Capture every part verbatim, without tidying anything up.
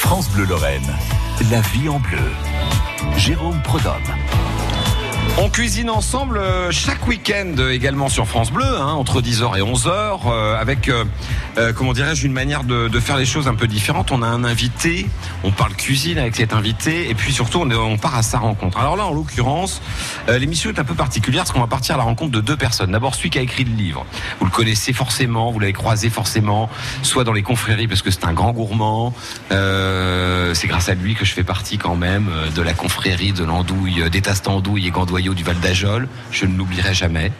France Bleu Lorraine, la vie en bleu. Jérôme Prodhomme. On cuisine ensemble euh, chaque week-end euh, également sur France Bleu, hein, entre dix heures et onze heures, euh, avec, euh, euh, comment dirais-je, une manière de, de faire les choses un peu différente. On a un invité, on parle cuisine avec cet invité, et puis surtout on, on part à sa rencontre. Alors là, en l'occurrence, euh, l'émission est un peu particulière parce qu'on va partir à la rencontre de deux personnes. D'abord, celui qui a écrit le livre. Vous le connaissez forcément, vous l'avez croisé forcément, soit dans les confréries parce que c'est un grand gourmand. Euh, c'est grâce à lui que je fais partie quand même euh, de la confrérie de l'andouille, euh, des tasses d'andouille et gandoyaux du Val d'Ajol, je ne l'oublierai jamais.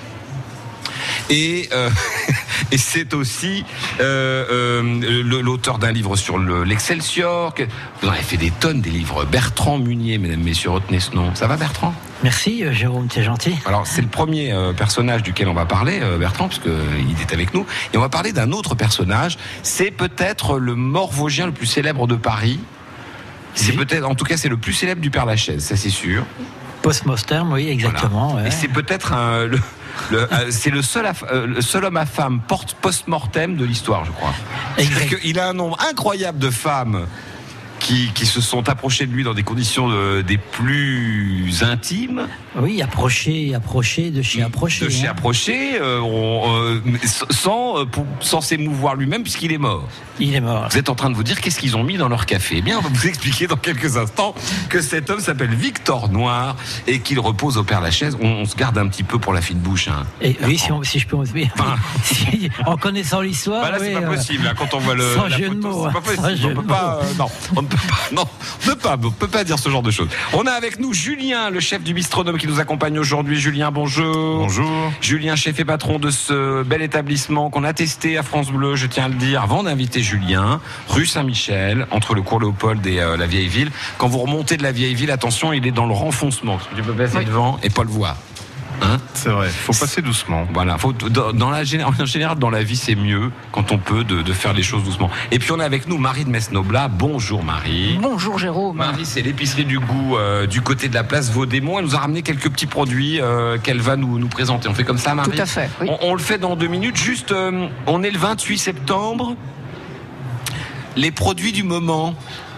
Et, euh, et c'est aussi euh, euh, l'auteur d'un livre sur le, l'Excelsior. Vous en avez fait des tonnes, des livres. Bertrand Munier, mesdames, messieurs, retenez ce nom. Ça va, Bertrand ? Merci, Jérôme, t'es gentil. Alors, c'est le premier euh, personnage duquel on va parler, euh, Bertrand, parce qu'il est avec nous. Et on va parler d'un autre personnage. C'est peut-être le Morvogien le plus célèbre de Paris. C'est oui. peut-être, en tout cas, c'est le plus célèbre du Père-Lachaise, ça c'est sûr. Post-mortem, oui, exactement. Voilà. Ouais. Et c'est peut-être un, le, le, c'est le seul, le seul homme à femme post-mortem de l'histoire, je crois. C'est-à-dire qu'il a un nombre incroyable de femmes qui, qui se sont approchées de lui dans des conditions de, des plus intimes. Oui, approché, approché, de chez approché. De chez hein. approché, euh, on, euh, sans, euh, pour, sans s'émouvoir lui-même puisqu'il est mort. Il est mort. Vous êtes en train de vous dire qu'est-ce qu'ils ont mis dans leur café. Eh bien, on va vous expliquer dans quelques instants que cet homme s'appelle Victor Noir et qu'il repose au Père-Lachaise. On, on se garde un petit peu pour la fine bouche. Hein. Et, oui, si, on, si je peux. Oui, enfin, si, en connaissant l'histoire. Bah là, c'est oui, pas possible. Hein, quand on voit le. Sans la jeu photo, de mots. C'est pas possible. On peut pas. Euh, non, on ne peut pas. Non, on peut pas. On peut pas dire ce genre de choses. On a avec nous Julien, le chef du Bistronome, qui nous accompagne aujourd'hui. Julien, bonjour. Bonjour. Julien, chef et patron de ce bel établissement qu'on a testé à France Bleu, je tiens à le dire, avant d'inviter Julien, rue Saint-Michel, entre le cours Léopold et euh, la Vieille Ville. Quand vous remontez de la Vieille Ville, attention, il est dans le renfoncement. Tu peux passer oui. devant et pas le voir. Hein, c'est vrai, faut passer doucement. Voilà, faut, dans, dans la, en général, dans la vie, c'est mieux quand on peut de, de faire les choses doucement. Et puis on a avec nous Marie de Metz-Noblat. Bonjour Marie. Bonjour Jérôme. Marie, c'est l'épicerie du goût euh, du côté de la place Vaudémont. Elle nous a ramené quelques petits produits euh, qu'elle va nous, nous présenter. On fait comme ça, Marie ? Tout à fait. Oui. On, on le fait dans deux minutes. Juste, euh, on est le vingt-huit septembre. Les produits du moment.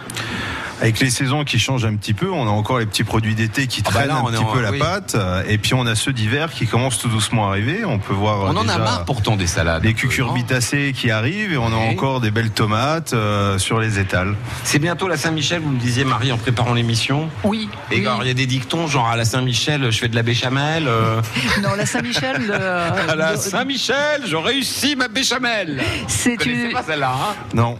Avec les saisons qui changent un petit peu, on a encore les petits produits d'été qui ah bah traînent là, un petit en, peu la oui. pâte, et puis on a ceux d'hiver qui commencent tout doucement à arriver. On peut voir. On en déjà a marre pourtant des salades. Les cucurbitacées qui arrivent, et on oui. a encore des belles tomates euh, sur les étals. C'est bientôt la Saint-Michel, vous me disiez Marie en préparant l'émission. Oui. Et oui. alors il y a des dictons genre à la Saint-Michel, je fais de la béchamel. Euh... non, la Saint-Michel. Euh, à la de... Saint-Michel, je réussis ma béchamel. C'est vous connaissez une... pas celle-là, hein ? Non.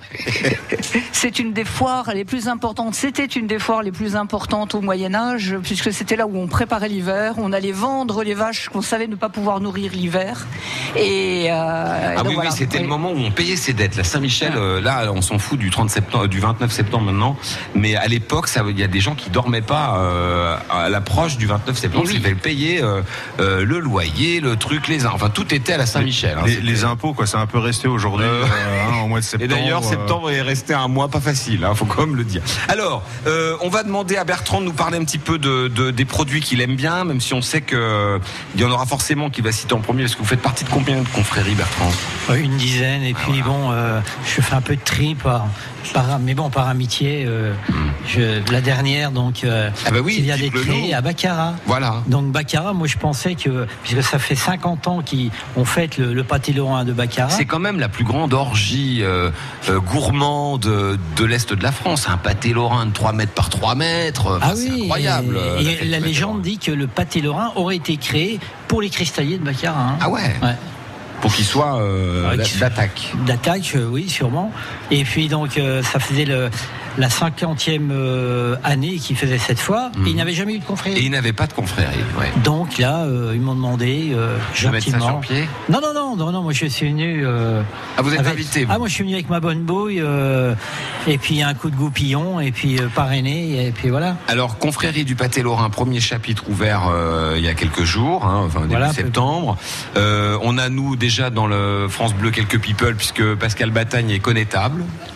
C'est une des foires les plus importantes. C'était une des foires les plus importantes au Moyen-Âge, puisque c'était là où on préparait l'hiver. On allait vendre les vaches qu'on savait ne pas pouvoir nourrir l'hiver. Et euh, ah donc oui, voilà. oui, c'était oui. le moment où on payait ses dettes. La Saint-Michel, euh, là, on s'en fout du trente septembre, du vingt-neuf septembre maintenant. Mais à l'époque, ça, il y a des gens qui dormaient pas euh, à l'approche du vingt-neuf septembre. Ils devaient payer euh, euh, le loyer, le truc, les enfin tout était à la Saint-Michel. Les, hein, les impôts, quoi, c'est un peu resté aujourd'hui euh, hein, au mois de septembre. Et d'ailleurs, euh... septembre est resté un mois pas facile. Hein, faut quand même le dire. Alors, euh, on va demander à Bertrand de nous parler un petit peu de, de, des produits qu'il aime bien, même si on sait qu'il y en aura forcément qui va citer en premier. Est-ce que vous faites partie de combien de confréries, Bertrand ? Une dizaine, et ah, puis voilà. bon, euh, je fais un peu de tri par, par mais bon, par amitié. Euh, mm. je, la dernière, donc, euh, ah bah oui, qui vient d'être créée à Baccarat. Voilà. Donc Baccarat, moi je pensais que, puisque ça fait cinquante ans qu'on fête le, le pâté lorrain de Baccarat. C'est quand même la plus grande orgie euh, euh, gourmande de, de l'Est de la France. Un pâté lorrain de trois mètres par trois mètres. Enfin, ah c'est oui, incroyable. Et, et la légende dit que le pâté lorrain aurait été créé pour les cristalliers de Baccarat. Hein. Ah ouais, ouais. Pour qu'il soit euh, ouais, d'attaque. D'attaque, euh, oui, sûrement. Et puis donc, euh, ça faisait le, la cinquantième euh, année qu'il faisait cette fois. Mmh. Et il n'avait jamais eu de confrérie. Et il n'avait pas de confrérie, ouais. Donc là, euh, ils m'ont demandé euh, gentiment. De mettre ça sur pied ? Non, non, non, non, non. Moi, je suis venu. Euh, ah, vous êtes avec, invité vous. Ah, moi, je suis venu avec ma bonne bouille. Euh, et puis un coup de goupillon, et puis euh, parrainé, et puis voilà. Alors, confrérie du pâté lorrain, premier chapitre ouvert euh, il y a quelques jours, hein, enfin début voilà, septembre. Euh, on a nous déjà dans le France Bleu quelques people puisque Pascal Batagne est connétable.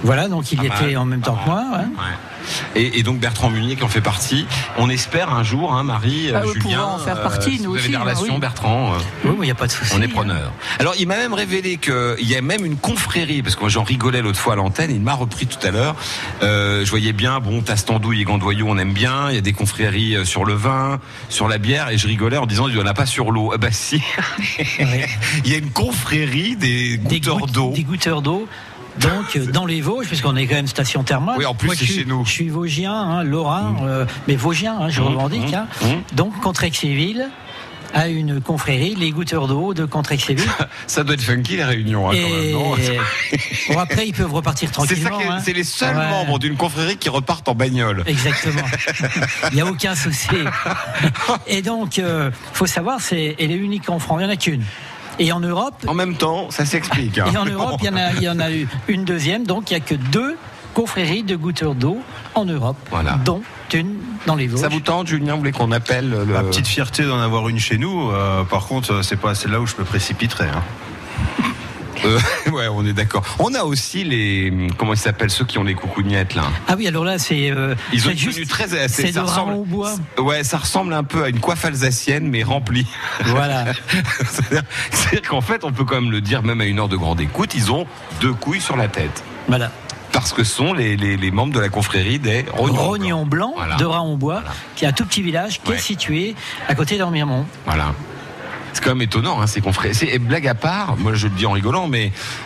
Voilà, donc il y Pas était mal, en même temps pas que moi. mal. Ouais. Ouais. Et, et donc Bertrand Munier qui en fait partie. On espère un jour, hein, Marie, Ah, euh, oui, Julien, pouvoir en faire partie, euh, si nous vous avez aussi, des hein, relations, oui. Bertrand. euh, Oui, il n'y a pas de souci. On est preneur. Alors, il m'a même révélé qu'il y a même une confrérie, parce que moi j'en rigolais l'autre fois à l'antenne, il m'a repris tout à l'heure. Euh, je voyais bien, bon, Tastandouille et Gandoyau, on aime bien. Il y a des confréries euh, sur le vin, sur la bière, et je rigolais en disant, il n'y en a pas sur l'eau. Ah bah si. Il y a une confrérie des Des goûteurs goutte- d'eau. Des goûteurs d'eau. Donc, euh, dans les Vosges, puisqu'on est quand même station thermale. Oui, en plus, Moi, c'est je suis- chez nous. Je suis Vosgien, hein, Lorrain, euh, mais Vosgien, hein, je Mmh, revendique. mmh, hein. mmh. Donc, Contrexéville a une confrérie, les goûteurs d'eau de Contrexéville. Ça doit être funky les réunions, hein, quand même, Et non bon, après, ils peuvent repartir C'est ça, tranquillement. qui est- hein. c'est les seuls Ouais. membres d'une confrérie qui repartent en bagnole. Exactement. Il n'y a aucun souci. Et donc, il euh, faut savoir, c'est, elle est unique en France. Il n'y en a qu'une. Et en Europe, En même temps, ça s'explique. hein. et en Europe, il y en a, il y en a eu une deuxième. Donc, il n'y a que deux confréries de goûteurs d'eau en Europe, Voilà. dont une dans les Vosges. Ça vous tente, Julien, vous voulez qu'on appelle le... Ma petite fierté d'en avoir une chez nous. Euh, par contre, c'est pas celle-là où je me précipiterais. Hein. Euh, ouais, on est d'accord. On a aussi les... Comment ils s'appellent, ceux qui ont les coucougnettes, là. Ah oui, alors là, c'est. Euh, Ils ont c'est une juste. tenue très... C'est de ça rame au bois. Ouais, ça ressemble un peu à une coiffe alsacienne, mais remplie. Voilà. C'est-à-dire, c'est-à-dire qu'en fait, on peut quand même le dire, même à une heure de grande écoute, ils ont deux couilles sur la tête. Voilà. Parce que sont les, les, les membres de la confrérie des Rognons. Rognon blanc Voilà. de Rhin-en-Bois, Voilà. qui est un tout petit village qui Ouais. est situé à côté d'Ormiremont. Voilà. C'est quand même étonnant, hein, ces confrères. C'est, et blague à part, moi je le dis en rigolant, mais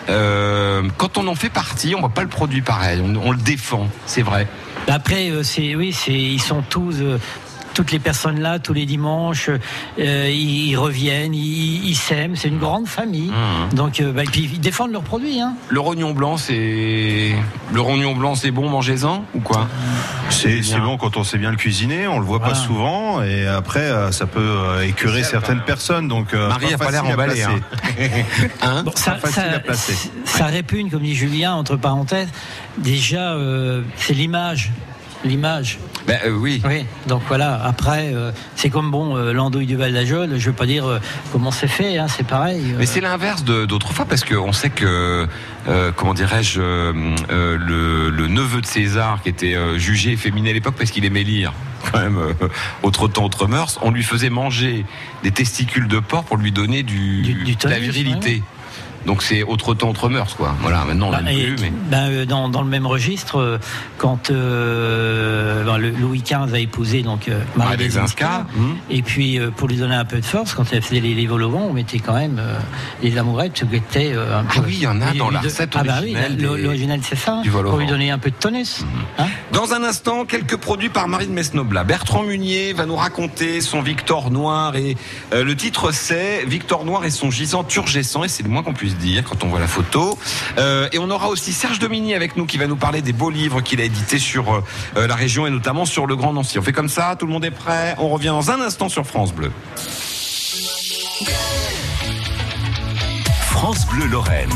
euh, quand on en fait partie, on voit pas le produit pareil. On, on le défend, c'est vrai. Après, euh, c'est oui, c'est ils sont tous. euh, toutes les personnes là, tous les dimanches, euh, ils, ils reviennent, ils, ils s'aiment. C'est une grande famille. Mmh. Donc, euh, bah, et puis ils défendent leurs produits. Hein. Le rognon blanc, c'est le rognon blanc, c'est bon, mangez-en ou quoi? C'est, c'est bien. bon quand on sait bien le cuisiner, on le voit Voilà. pas souvent, et après euh, ça peut euh, écœurer certaines personnes. Donc euh, Marie a pas l'air facile à emballée. placer. Hein. Hein Bon, ça, facile ça, à placer. ça répugne, comme dit Julien, entre parenthèses. Déjà, euh, c'est l'image. L'image. Ben euh, oui. Oui, donc voilà, après, euh, c'est comme bon, euh, l'andouille du Val d'Ajol, je ne veux pas dire euh, comment c'est fait, hein, c'est pareil. euh. Mais c'est l'inverse de, d'autrefois parce qu'on sait que, euh, comment dirais-je, euh, euh, le, le neveu de César qui était euh, jugé efféminé à l'époque parce qu'il aimait lire, quand même, euh, autre temps, autre mœurs, on lui faisait manger des testicules de porc pour lui donner du, Du- du de la tonus, virilité. ouais. Donc c'est autre temps, autre mœurs, quoi. Voilà, maintenant on Bah, l'aime et, plus, mais. ben, euh, dans, dans le même registre, euh, quand euh, ben, le, Louis quinze a épousé donc euh, Marie Marie Lesinska, Lesinska, hum. et puis euh, pour lui donner un peu de force, quand elle faisait les, les vols au vent, on mettait quand même euh, les amourettes qui étaient euh, un peu. Ah oui, il y en a lui- dans lui la de- recette Ah bah oui, originelle la- des- l'original c'est ça, du vol au pour lui vent. donner un peu de tonus. Hein. Dans un instant, quelques produits par Marine Mesnobla. Bertrand Munier va nous raconter son Victor Noir et euh, le titre c'est Victor Noir et son gisant turgescent et c'est le moins qu'on puisse dire quand on voit la photo. Euh, et on aura aussi Serge Domini avec nous qui va nous parler des beaux livres qu'il a édités sur euh, la région et notamment sur le Grand Nancy. On fait comme ça, tout le monde est prêt. On revient dans un instant sur France Bleu. France Bleu Lorraine.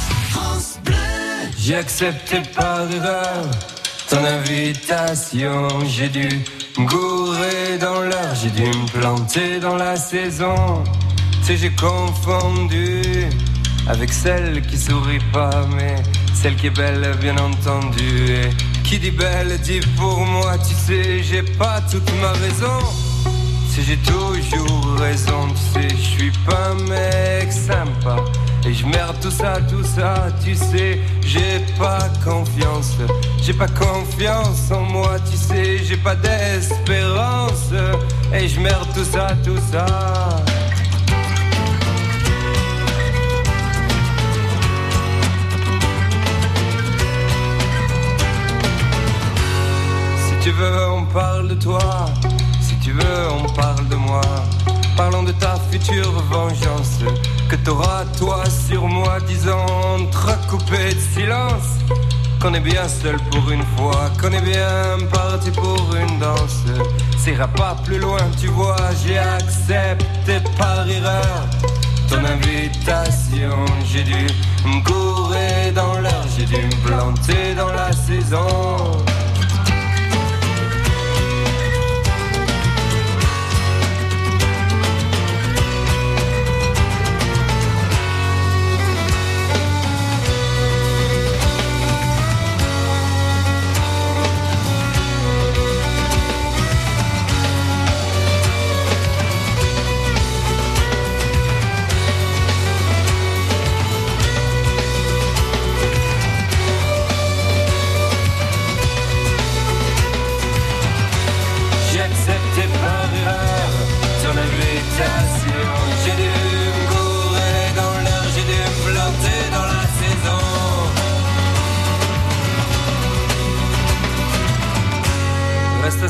J'ai accepté par erreur ton invitation. J'ai dû me gourer dans l'heure, j'ai dû me planter dans la saison. Tu sais, j'ai confondu avec celle qui sourit pas, mais celle qui est belle, bien entendu. Et qui dit belle dit pour moi, tu sais, j'ai pas toute ma raison. Si j'ai toujours raison, tu sais, je suis pas un mec sympa. Et je merde tout ça, tout ça, tu sais, j'ai pas confiance. J'ai pas confiance en moi, tu sais, j'ai pas d'espérance. Et je merde tout ça, tout ça. Si tu veux, on parle de toi. Si tu veux, on parle de moi. Parlons de ta future vengeance que t'auras toi sur moi, disant entrecoupé de silence qu'on est bien seul pour une fois, qu'on est bien parti pour une danse. Ça ira pas plus loin, tu vois, j'ai accepté par erreur ton invitation. J'ai dû me gourer dans l'heure, j'ai dû me planter dans la saison.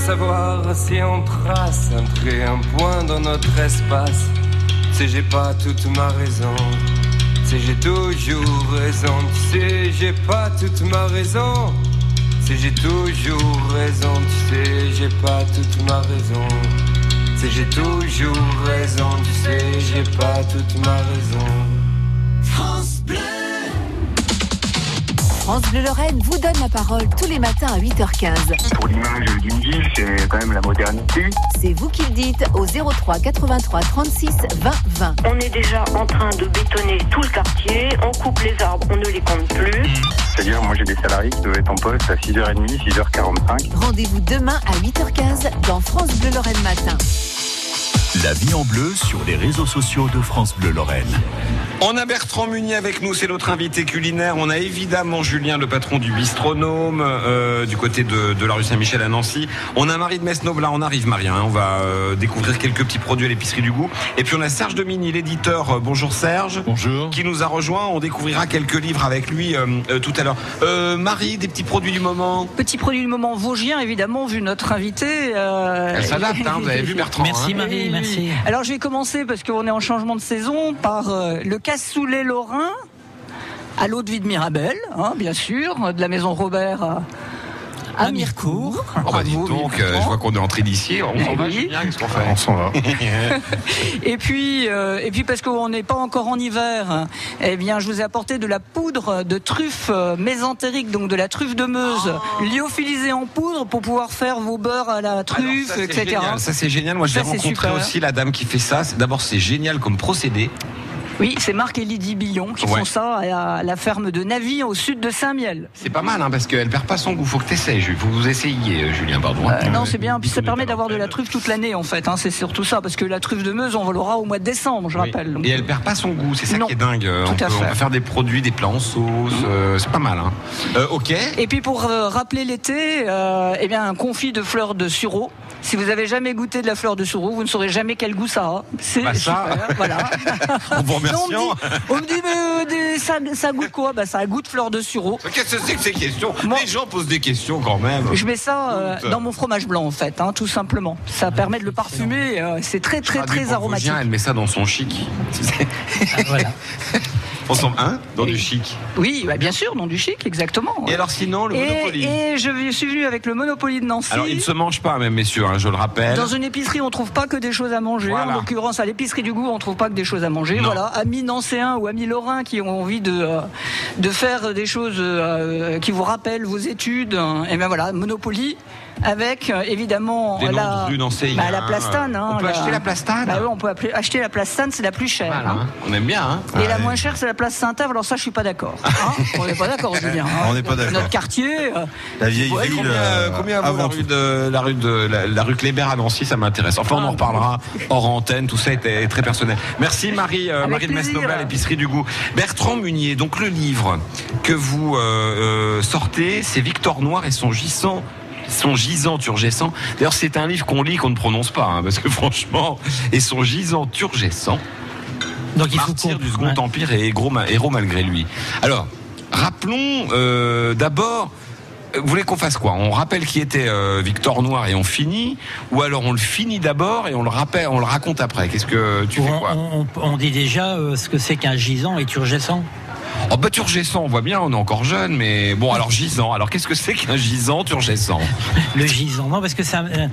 savoir si on trace un trait, un point dans notre espace. Tu sais, j'ai pas toute ma raison. Tu sais, j'ai toujours raison. Tu sais, j'ai pas toute ma raison. Tu sais, j'ai toujours raison. Tu sais, j'ai pas toute ma raison. Tu sais, j'ai toujours raison. Tu sais, j'ai pas toute ma raison. France Bleu. France Bleu Lorraine vous donne la parole tous les matins à huit heures quinze. Pour l'image d'une ville, c'est quand même la modernité. C'est vous qui le dites au zéro trois quatre-vingt-trois trente-six vingt vingt. On est déjà en train de bétonner tout le quartier, on coupe les arbres, on ne les compte plus. C'est-à-dire, moi j'ai des salariés qui doivent être en poste à six heures trente, six heures quarante-cinq. Rendez-vous demain à huit heures quinze dans France Bleu Lorraine Matin. La vie en bleu sur les réseaux sociaux de France Bleu Lorraine. On a Bertrand Munier avec nous, c'est notre invité culinaire. On a évidemment Julien, le patron du Bistronome, euh, du côté de, de la rue Saint-Michel à Nancy. On a Marie de Mesnauve, là on arrive Marie, hein, on va euh, découvrir quelques petits produits à l'épicerie du goût. Et puis on a Serge Demigny, l'éditeur. Euh, bonjour Serge. Bonjour. Qui nous a rejoint, on découvrira quelques livres avec lui euh, euh, tout à l'heure. Euh, Marie, des petits produits du moment. Petit produit du moment vosgien, évidemment, vu notre invité. Euh... Elle s'adapte, hein, vous avez vu Bertrand. Merci hein. Marie, merci. Alors je vais commencer, parce qu'on est en changement de saison, par euh, le cassoulet lorrain à l'eau de vie de Mirabel, hein, bien sûr, de la maison Robert à, à Mirecourt. Oh bah dites donc, euh, je vois qu'on est entré d'ici, on s'en Eh va oui. Julien, qu'est-ce qu'on fait? On s'en va. Et puis, euh, et puis parce qu'on n'est pas encore en hiver, eh bien, je vous ai apporté de la poudre de truffe euh, mésentérique, donc de la truffe de Meuse, Oh. lyophilisée en poudre pour pouvoir faire vos beurres à la truffe, Alors, ça, et c'est cetera. génial. Ça c'est génial. Moi je l'ai Ça, c'est rencontré super. aussi, la dame qui fait ça. C'est- D'abord c'est génial comme procédé. Oui, c'est Marc et Lydie Billon qui Ouais. font ça à la, à la ferme de Navy au sud de Saint-Miel. C'est pas mal hein, parce qu'elle perd pas son goût. Faut que t'essayes. Jules. Faut que vous essayiez, euh, Julien. Pardon. Euh, non, c'est bien. Puis ça permet d'avoir de la truffe toute l'année, en fait. Hein, c'est surtout ça, parce que la truffe de Meuse, on l'aura au mois de décembre, je Oui. rappelle. Donc, Et elle perd pas son goût. C'est ça Non. qui est dingue. Euh, Tout on, à peut, on fait. peut faire des produits, des plats en sauce. euh, c'est pas mal. Hein. Euh, ok. Et puis pour euh, rappeler l'été, euh, eh bien un confit de fleurs de sureau. Si vous avez jamais goûté de la fleur de sureau, vous ne saurez jamais quel goût ça a. C'est Bah ça. super, voilà. En vous Non, remerciant. on, me dit, on me dit, mais euh, des- ça, ça goûte quoi? Bah ça goûte fleur de sureau. Qu'est-ce que c'est que ces questions? Moi- Les gens posent des questions quand même. Je mets ça euh, Goûte. dans mon fromage blanc en fait, hein, tout simplement. Ça permet de le parfumer. euh, c'est très très Traduit très pour aromatique. Vosgien, elle met ça dans son chic. Tu sais. Ah, voilà. On s'en hein dans du chic. Oui, bah, bien sûr, dans du chic, exactement. Et alors sinon le Monopoly. Et, et je suis venu avec le Monopoly de Nancy. Alors il ne se mange pas, même messieurs. Hein, je le rappelle. Dans une épicerie, on trouve pas que des choses à manger. Voilà. En l'occurrence, à l'épicerie du goût, on trouve pas que des choses à manger. Non. Voilà, amis nancéens ou amis lorrains qui ont envie de euh, de faire des choses euh, qui vous rappellent vos études. hein, Et ben voilà, Monopoly avec euh, évidemment Des noms la de rues nancéens. bah, la plastane. hein, On peut acheter la plastane. Bah oui, on peut appeler- acheter la plastane, c'est la plus chère. Voilà, hein. hein. On aime bien. Hein. Et la Ouais. moins chère, c'est la place Saint-Ave. Alors ça, je suis pas d'accord. hein. On n'est pas d'accord, Julien. hein. On n'est pas d'accord. Notre quartier. euh, La vieille Ouais, ville. Combien, euh, combien vaut la avant rue tout. de la rue de la, la rue Kléber à Nancy? Ça m'intéresse. Enfin, on en reparlera hors antenne. Tout ça était très personnel. Merci Marie, euh, Avec Marie de plaisir. Mesnauve, l'épicerie du goût. Bertrand Munier. Donc le livre que vous euh, euh, sortez, c'est Victor Noir et son gisant. Son gisant turgescent. D'ailleurs, c'est un livre qu'on lit, qu'on ne prononce pas, hein, parce que franchement, et son gisant turgescent. Donc il faut Martyr qu'on- du Second ouais. Empire et héros, héros malgré lui. Alors, rappelons euh, d'abord. euh, Vous voulez qu'on fasse quoi? On rappelle qui était euh, Victor Noir et on finit, ou alors on le finit d'abord et on le rappelle, on le raconte après. Qu'est-ce que tu fais On, quoi? on- on dit déjà euh, ce que c'est qu'un gisant et turgescent. Oh bah turgescent, on voit bien, on est encore jeune, mais bon alors gisant. Alors qu'est-ce que c'est qu'un gisant turgescent? Le gisant, non, parce que ça. euh,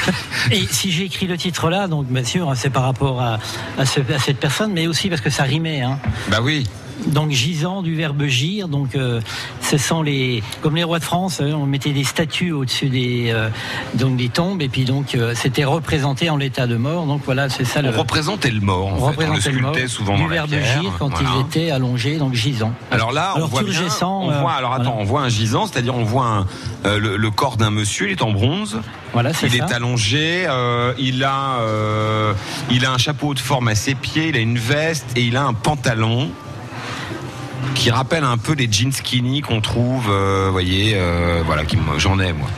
et si j'ai écrit le titre là, donc bien sûr, c'est par rapport à, à, ce- à cette personne, mais aussi parce que ça rimait. Hein. Bah oui. Donc gisant du verbe gire, donc euh, ce sont les comme les rois de France, hein, on mettait des statues au-dessus des euh, donc des tombes et puis donc euh, c'était représenté en l'état de mort. Donc voilà, c'est ça. On le, représentait le mort. En on fait. On le représentait le mort sculptait souvent du dans la verbe pierre. gire quand Voilà. il était allongé, donc gisant. Alors là, on Alors, voit bien, turgescent, on euh, voit, alors attends, voilà. on voit un gisant, c'est-à-dire on voit un, euh, le, le corps d'un monsieur, il est en bronze, Voilà, c'est il ça. est allongé, euh, il a, euh, il a un chapeau de forme à ses pieds, il a une veste et il a un pantalon. qui rappelle un peu les jeans skinny qu'on trouve, euh, vous voyez, euh, voilà, qui, j'en ai moi.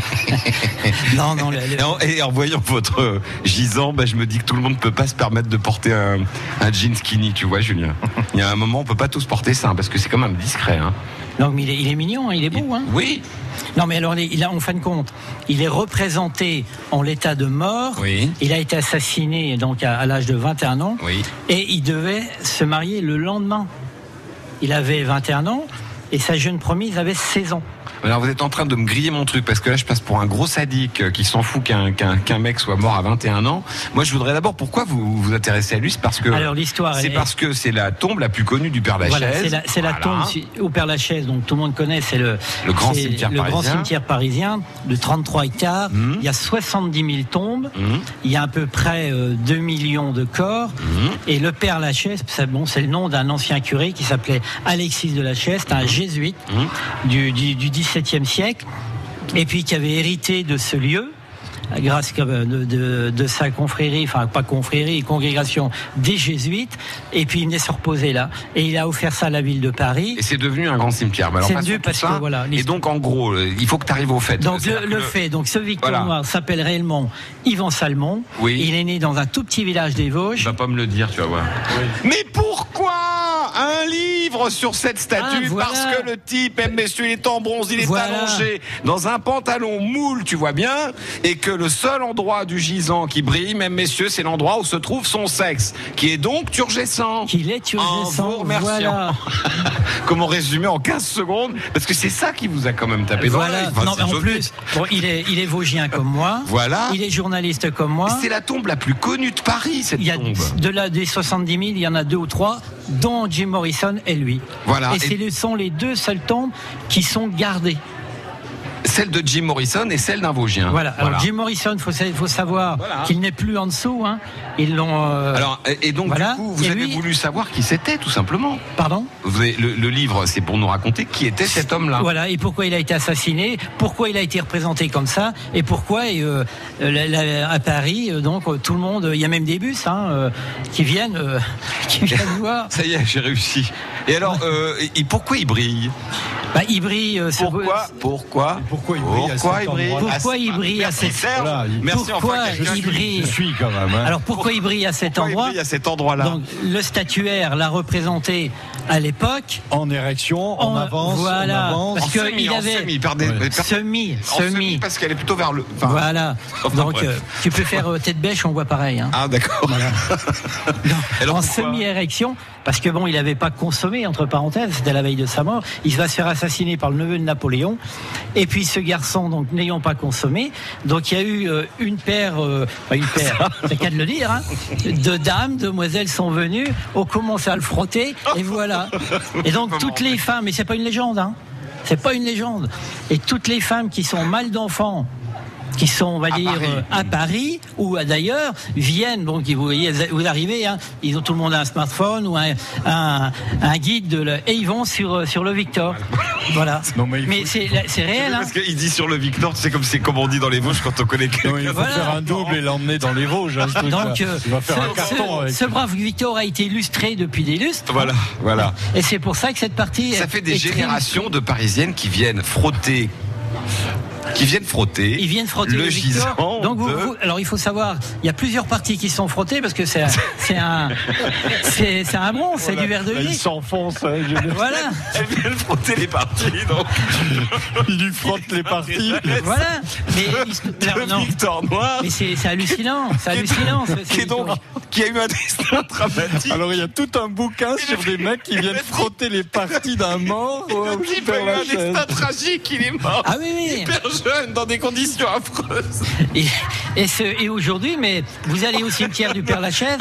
non, non. Les, les... Et, en, et en voyant votre gisant, bah, je me dis que tout le monde ne peut pas se permettre de porter un, un jean skinny, tu vois, Julien. Il y a un moment, on peut pas tous porter ça, parce que c'est quand même discret. Hein. Non, mais il est, il est mignon, il est beau. Hein. Oui. Non, mais alors, il a, en fin de compte, il est représenté en l'état de mort. Oui. Il a été assassiné donc à, à l'âge de vingt et un ans. Oui. Et il devait se marier le lendemain. Il avait vingt et un ans et sa jeune promise avait seize ans. Alors vous êtes en train de me griller mon truc parce que là je passe pour un gros sadique qui s'en fout qu'un, qu'un, qu'un mec soit mort à vingt et un ans. Moi je voudrais d'abord, pourquoi vous vous intéressez à lui? C'est parce que Alors, l'histoire, c'est est... parce que c'est la tombe la plus connue du Père Lachaise. Voilà, c'est la, c'est voilà. la tombe au Père Lachaise, donc tout le monde connaît, c'est le, le grand c'est cimetière le parisien. grand cimetière parisien de trente-trois hectares. Mmh. Il y a soixante-dix mille tombes. Mmh. Il y a à peu près euh, deux millions de corps. Mmh. Et le Père Lachaise, c'est, bon, c'est le nom d'un ancien curé qui s'appelait Alexis de Lachaise, c'est un mmh. jésuite mmh. du, du, du dix-septième siècle. Et puis qui avait hérité de ce lieu grâce de, de, de sa confrérie, enfin pas confrérie, congrégation des jésuites, et puis il venait se reposer là, et il a offert ça à la ville de Paris. Et c'est devenu un grand cimetière. Mais alors, c'est devenu parce ça, que voilà. Et donc en gros, il faut que tu arrives au fait. Donc c'est le, le que... fait, donc ce Victor voilà. Noir s'appelle réellement Yvan Salmon. Oui. Il est né dans un tout petit village des Vosges. Tu vas pas me le dire, tu vas voir. Oui. Mais pourquoi un livre sur cette statue? ah, voilà. Parce que le type, eh, messieurs, il est en bronze, il est voilà. allongé dans un pantalon moule, tu vois bien, et que le seul endroit du gisant qui brille, même messieurs, c'est l'endroit où se trouve son sexe, qui est donc turgescent. Qu'il est turgescent. En vous remerciant. Voilà. Comment résumer en quinze secondes? Parce que c'est ça qui vous a quand même tapé voilà. dans l'œil. Enfin, non, mais en plus, bon, il est, il est vosgien comme moi. Voilà. Il est journaliste comme moi. C'est la tombe la plus connue de Paris, cette il y a tombe. De la, des soixante-dix mille, il y en a deux ou trois, dont Jim Morrison et lui. Voilà. Et, et... ce sont les deux seules tombes qui sont gardées. Celle de Jim Morrison et celle d'un Vosgien. Voilà. Alors voilà. Jim Morrison, il faut, faut savoir voilà. qu'il n'est plus en dessous. Hein. Ils l'ont. Euh... Alors et donc voilà. du coup, vous et avez lui... voulu savoir qui c'était, tout simplement. Pardon. Vous avez, le, le livre, c'est pour nous raconter qui était cet homme-là. Voilà. Et pourquoi il a été assassiné, pourquoi il a été représenté comme ça, et pourquoi euh, la, la, à Paris, euh, donc tout le monde, il y a même des bus hein, euh, qui viennent, euh, qui viennent voir. Ça y est, j'ai réussi. Et alors, euh, et pourquoi il brille? Bah, il brille. Euh, pourquoi, ce... pourquoi Pourquoi il brille Pourquoi à il brille Pourquoi il brille à cet endroit Merci. Pourquoi enfin, il brille Je suis quand même. Hein. Alors pourquoi il brille à cet pourquoi endroit il brille à cet endroit-là. Donc le statuaire l'a représenté à l'époque en érection, en, en avance, voilà, en avance. parce que il avait semi, perdait, ouais. semi, semi, semi, parce qu'elle est plutôt vers le. Enfin, voilà. Enfin, donc euh, tu peux faire euh, tête bêche, on voit pareil. Hein. Ah d'accord. Voilà. Donc, en semi-érection. Parce que bon, il n'avait pas consommé, entre parenthèses, c'était la veille de sa mort. Il va se faire assassiner par le neveu de Napoléon. Et puis ce garçon, donc n'ayant pas consommé, donc il y a eu euh, une paire, euh, enfin une paire, c'est qu'à de le dire, hein, de dames, demoiselles sont venues, ont commencé à le frotter, et voilà. Et donc toutes les femmes, mais c'est pas une légende, hein, c'est pas une légende. Et toutes les femmes qui sont mal d'enfants, qui sont, on va à dire, Paris. à Paris ou d'ailleurs, viennent, donc vous voyez, vous arrivez, hein, ils ont tout le monde un smartphone ou un, un, un guide de le, et ils vont sur, sur le Victor. Voilà. Non, mais mais faut... c'est, c'est réel. Hein. Parce qu'il dit sur le Victor, c'est comme, c'est comme on dit dans les Vosges quand on connaît quelqu'un. Non, il faut voilà. faire un double et l'emmener dans les Vosges. Hein, donc, euh, il va faire ce, un carton ce, avec. Ce brave Victor a été illustré depuis des lustres. Voilà, voilà. Et c'est pour ça que cette partie. Ça fait des générations très... de Parisiennes qui viennent frotter. Qui viennent frotter. Ils viennent frotter le, le gisant. Donc vous, de... vous, alors il faut savoir, il y a plusieurs parties qui sont frottées parce que c'est, c'est un, c'est, c'est un bronze, c'est voilà, du verre de lait. Il s'enfonce. Hein, je... Voilà. Elles viennent frotter les parties. Donc. Il lui frotte les parties. Voilà. Mais de, de Victor Noir. Mais c'est, c'est hallucinant, c'est hallucinant. Qui, est, qui, est donc, qui a eu un destin dramatique. Alors il y a tout un bouquin et sur des mecs qui viennent frotter les parties d'un mort. Le type a eu un destin tragique, il est mort. Ah oui oui. Hyper jeune, dans des conditions affreuses. Et, et, ce, et aujourd'hui, mais vous allez au cimetière du Père Lachaise,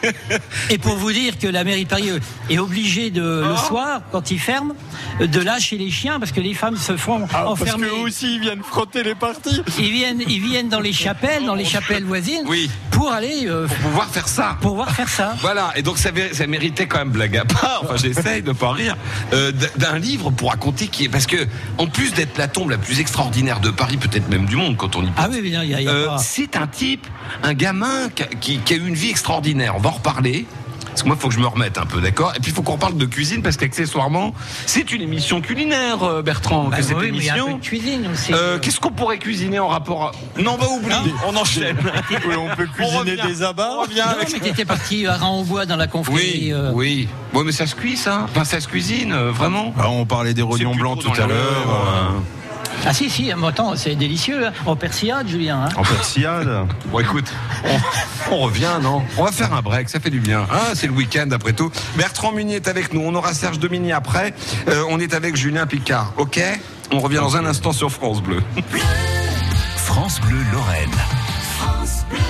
et pour vous dire que la mairie de Paris est obligée de, oh. le soir, quand ils ferment, de lâcher les chiens, parce que les femmes se font ah, enfermer. Parce qu'eux aussi, ils viennent frotter les parties. Ils viennent, ils viennent dans les chapelles, dans les chapelles voisines, oui. pour aller... Euh, pour pouvoir faire ça. Pour pouvoir faire ça. Voilà, et donc ça, ça méritait quand même blague à part, enfin j'essaye de pas rire, euh, d'un livre pour raconter qui est... Parce que, en plus d'être la tombe la plus extraordinaire de Paris, peut-être même du monde quand on y pense. Ah oui, bien, y a, y a euh, pas... c'est un type, un gamin qui, qui, qui a eu une vie extraordinaire. On va en reparler. Parce que moi, il faut que je me remette un peu, d'accord ? Et puis, il faut qu'on parle de cuisine, parce qu'accessoirement, c'est une émission culinaire, euh, Bertrand, Bah que cette oui, mais il y a un émission. peu de cuisine aussi. Euh, qu'est-ce qu'on pourrait cuisiner en rapport à... Non, bah oublie, on enchaîne. Oui, on peut cuisiner revient. des abats. On revient Non, avec mais t'étais parti à Rang-au-Bois dans la confrérie. Oui, euh, oui. Bon, mais ça se cuit, ça. Enfin, ça se cuisine, euh, vraiment. Ah, on parlait des C'est rognons plus blancs trop tout dans à les l'heure. lèvres, euh, Ah si, si, mais attends, c'est délicieux. Hein. En persillade, Julien. Hein. En persillade. Bon, écoute, on, on revient, non ? On va faire un break, ça fait du bien. Hein, c'est le week-end, après tout. Bertrand Munier est avec nous. On aura Serge Domini après. Euh, on est avec Julien Picard. OK ? On revient dans un instant sur France Bleu. France Bleu Lorraine. France Bleu.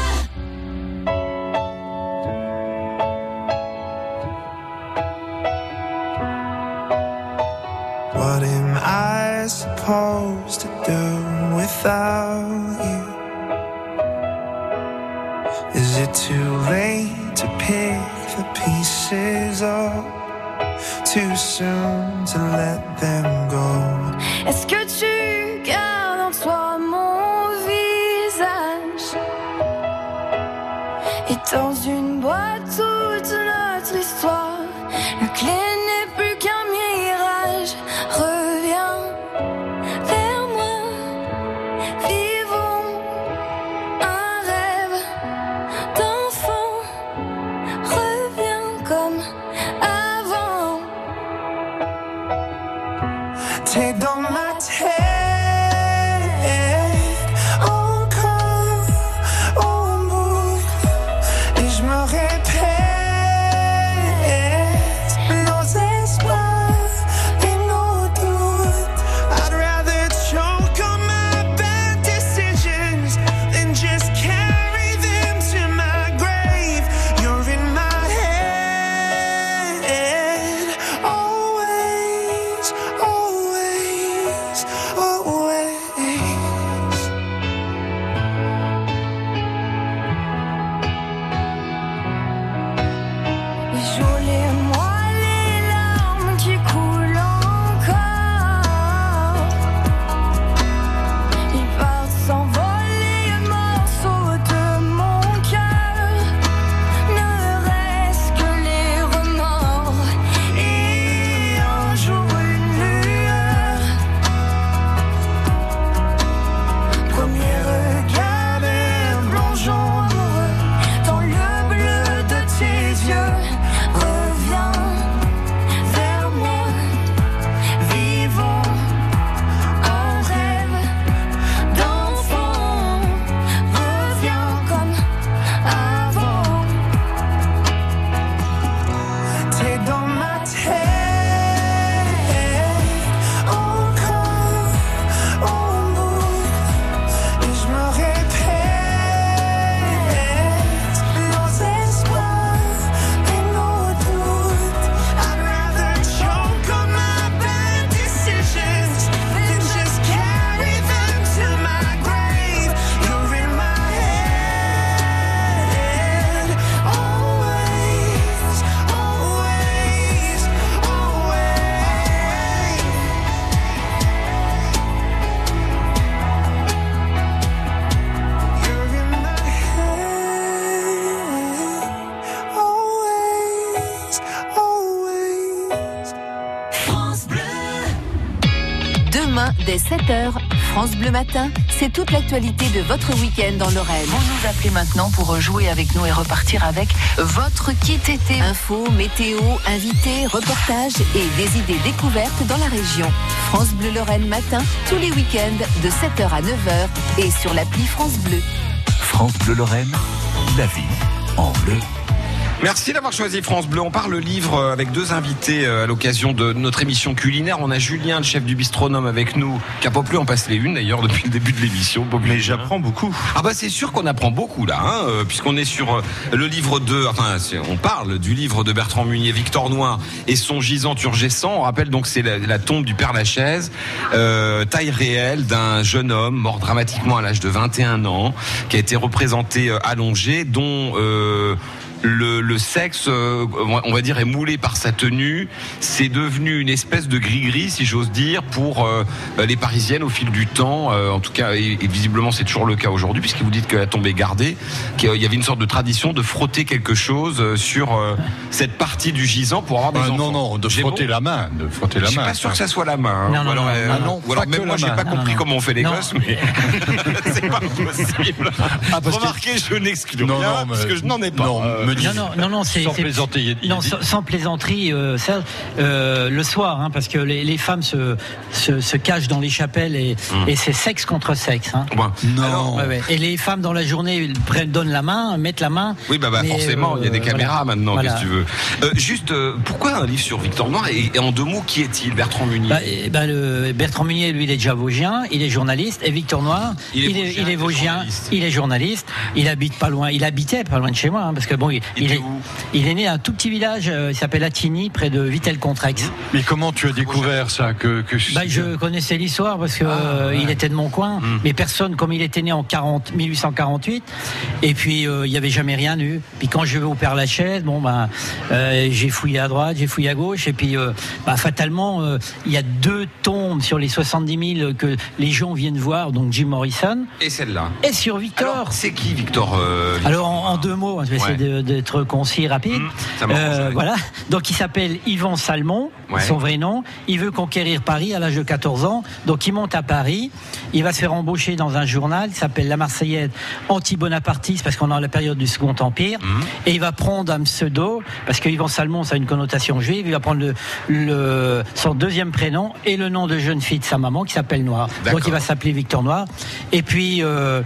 What am I supposed to do without you? Is it too late to pick the pieces up? Too soon to let them go? Est-ce que tu gardes en toi mon visage? Et dans une boîte toute notre histoire, la clé n'est plus qu'un mirage. Reviens vers moi, vivons un rêve d'enfant. Reviens comme avant. T'es dans ma tête encore au bout, et je me répète nos espoirs et nos doutes. I'd rather choke on my bad decisions than just carry them to my grave. You're in my head always, always, always. Les jours, les mois, les larmes qui coulent encore. Ils partent s'envoler, morceaux de mon cœur. Ne reste que les remords et un jour une lueur. Premier regard et plongeons amoureux dans le bleu de tes yeux. Reviens vers moi, vivons un rêve d'enfant. Reviens comme avant. T'es dans ma tête encore au bout, et je me répète nos espoirs et nos doutes. I'd rather choke on my bad decisions than just carry them to my grave. You're in my head always, always, always. You're in my head always, always. France Bleu. Demain, dès sept heures, France Bleu Matin, c'est toute l'actualité de votre week-end en Lorraine. Vous nous appelez maintenant pour jouer avec nous et repartir avec votre kit été. Infos, météo, invités, reportages et des idées découvertes dans la région. France Bleu Lorraine Matin, tous les week-ends de sept heures à neuf heures et sur l'appli France Bleu. France Bleu Lorraine, la vie en bleu. Merci d'avoir choisi France Bleu. On parle livre avec deux invités à l'occasion de notre émission culinaire. On a Julien, le chef du Bistronome, avec nous, qui a pas plus en passe les unes d'ailleurs depuis le début de l'émission. Mais j'apprends beaucoup. Ah bah c'est sûr qu'on apprend beaucoup là, hein, euh, puisqu'on est sur euh, le livre de, enfin on parle du livre de Bertrand Munier, Victor Noir et son gisant turgescent. On rappelle donc c'est la, la tombe du Père Lachaise, euh, taille réelle d'un jeune homme mort dramatiquement à l'âge de vingt et un ans, qui a été représenté euh, allongé, dont euh, le, le sexe, euh, on va dire, est moulé par sa tenue. C'est devenu une espèce de gris-gris, si j'ose dire, pour euh, les Parisiennes au fil du temps. Euh, en tout cas, et, et visiblement, c'est toujours le cas aujourd'hui, puisque vous dites que la tombe est gardée, qu'il y avait une sorte de tradition de frotter quelque chose sur euh, cette partie du gisant pour avoir des euh, enfants. Non, non, de J'ai frotter bon la main, de frotter la Je suis main. pas sûr que ça soit la main. Non, non, ou alors, non, euh, ah non, ou alors pas même que moi, la j'ai main. pas compris Non, non. comment on fait les Non. gosses, mais c'est pas possible. Ah, parce que- Remarquez, je n'exclus Non, rien, non, mais- parce que je n'en ai pas. non, Euh, me dis- Non, non, non, non, c'est Sans c'est- plaisanter, il- il non, dit- sans, sans plaisanterie, euh, Serge, euh, le soir, hein, parce que les, les femmes se, se, se cachent dans les chapelles et, Hum. et c'est sexe contre sexe. Hein. ouais. Non. Alors, Ouais, ouais. Et les femmes dans la journée prennent, donnent la main, mettent la main. oui, bah, bah mais, forcément, il y a des euh, caméras voilà. maintenant, Voilà. qu'est-ce que tu veux. Euh, juste, euh, pourquoi un livre sur Victor Noir et, et en deux mots, qui est-il, Bertrand Munier? Bah, eh ben, le Bertrand Munier, lui, il est déjà vosgien, il est journaliste, et Victor Noir, Il est il est, vosgien, il est il est vosgien, journaliste. il est journaliste, il habite pas loin, il habitait pas loin de chez moi, hein, parce que bon, il, Il il était est, où il est né à un tout petit village, euh, il s'appelle Attigny, près de Vittel-Contrex. Mais comment tu as découvert ça que, que Bah, je connaissais l'histoire parce que Ah, euh, ouais. il était de mon coin, Mm. mais personne, comme il était né en quarante, mille huit cent quarante-huit, et puis euh, il y avait jamais rien eu. Puis quand je vais au Père Lachaise, bon bah euh, j'ai fouillé à droite, j'ai fouillé à gauche, et puis euh, bah, fatalement euh, il y a deux tombes sur les soixante-dix mille que les gens viennent voir, donc Jim Morrison, Et celle-là. et sur Victor. Alors, c'est qui, Victor euh, Victor Alors en, en deux mots, je vais essayer Ouais. de- d'être concis, rapide. Mmh, ça m'arrange, ouais. voilà. Donc il s'appelle Yvan Salmon, Ouais. son vrai nom. Il veut conquérir Paris à l'âge de quatorze ans. Donc il monte à Paris. Il va se faire embaucher dans un journal qui s'appelle La Marseillaise anti-bonapartiste, parce qu'on est dans la période du Second Empire. Mmh. Et il va prendre un pseudo, parce que Yvan Salmon, ça a une connotation juive. Il va prendre le, le- son deuxième prénom et le nom de jeune fille de sa maman qui s'appelle Noir. D'accord. Donc il va s'appeler Victor Noir. Et puis euh,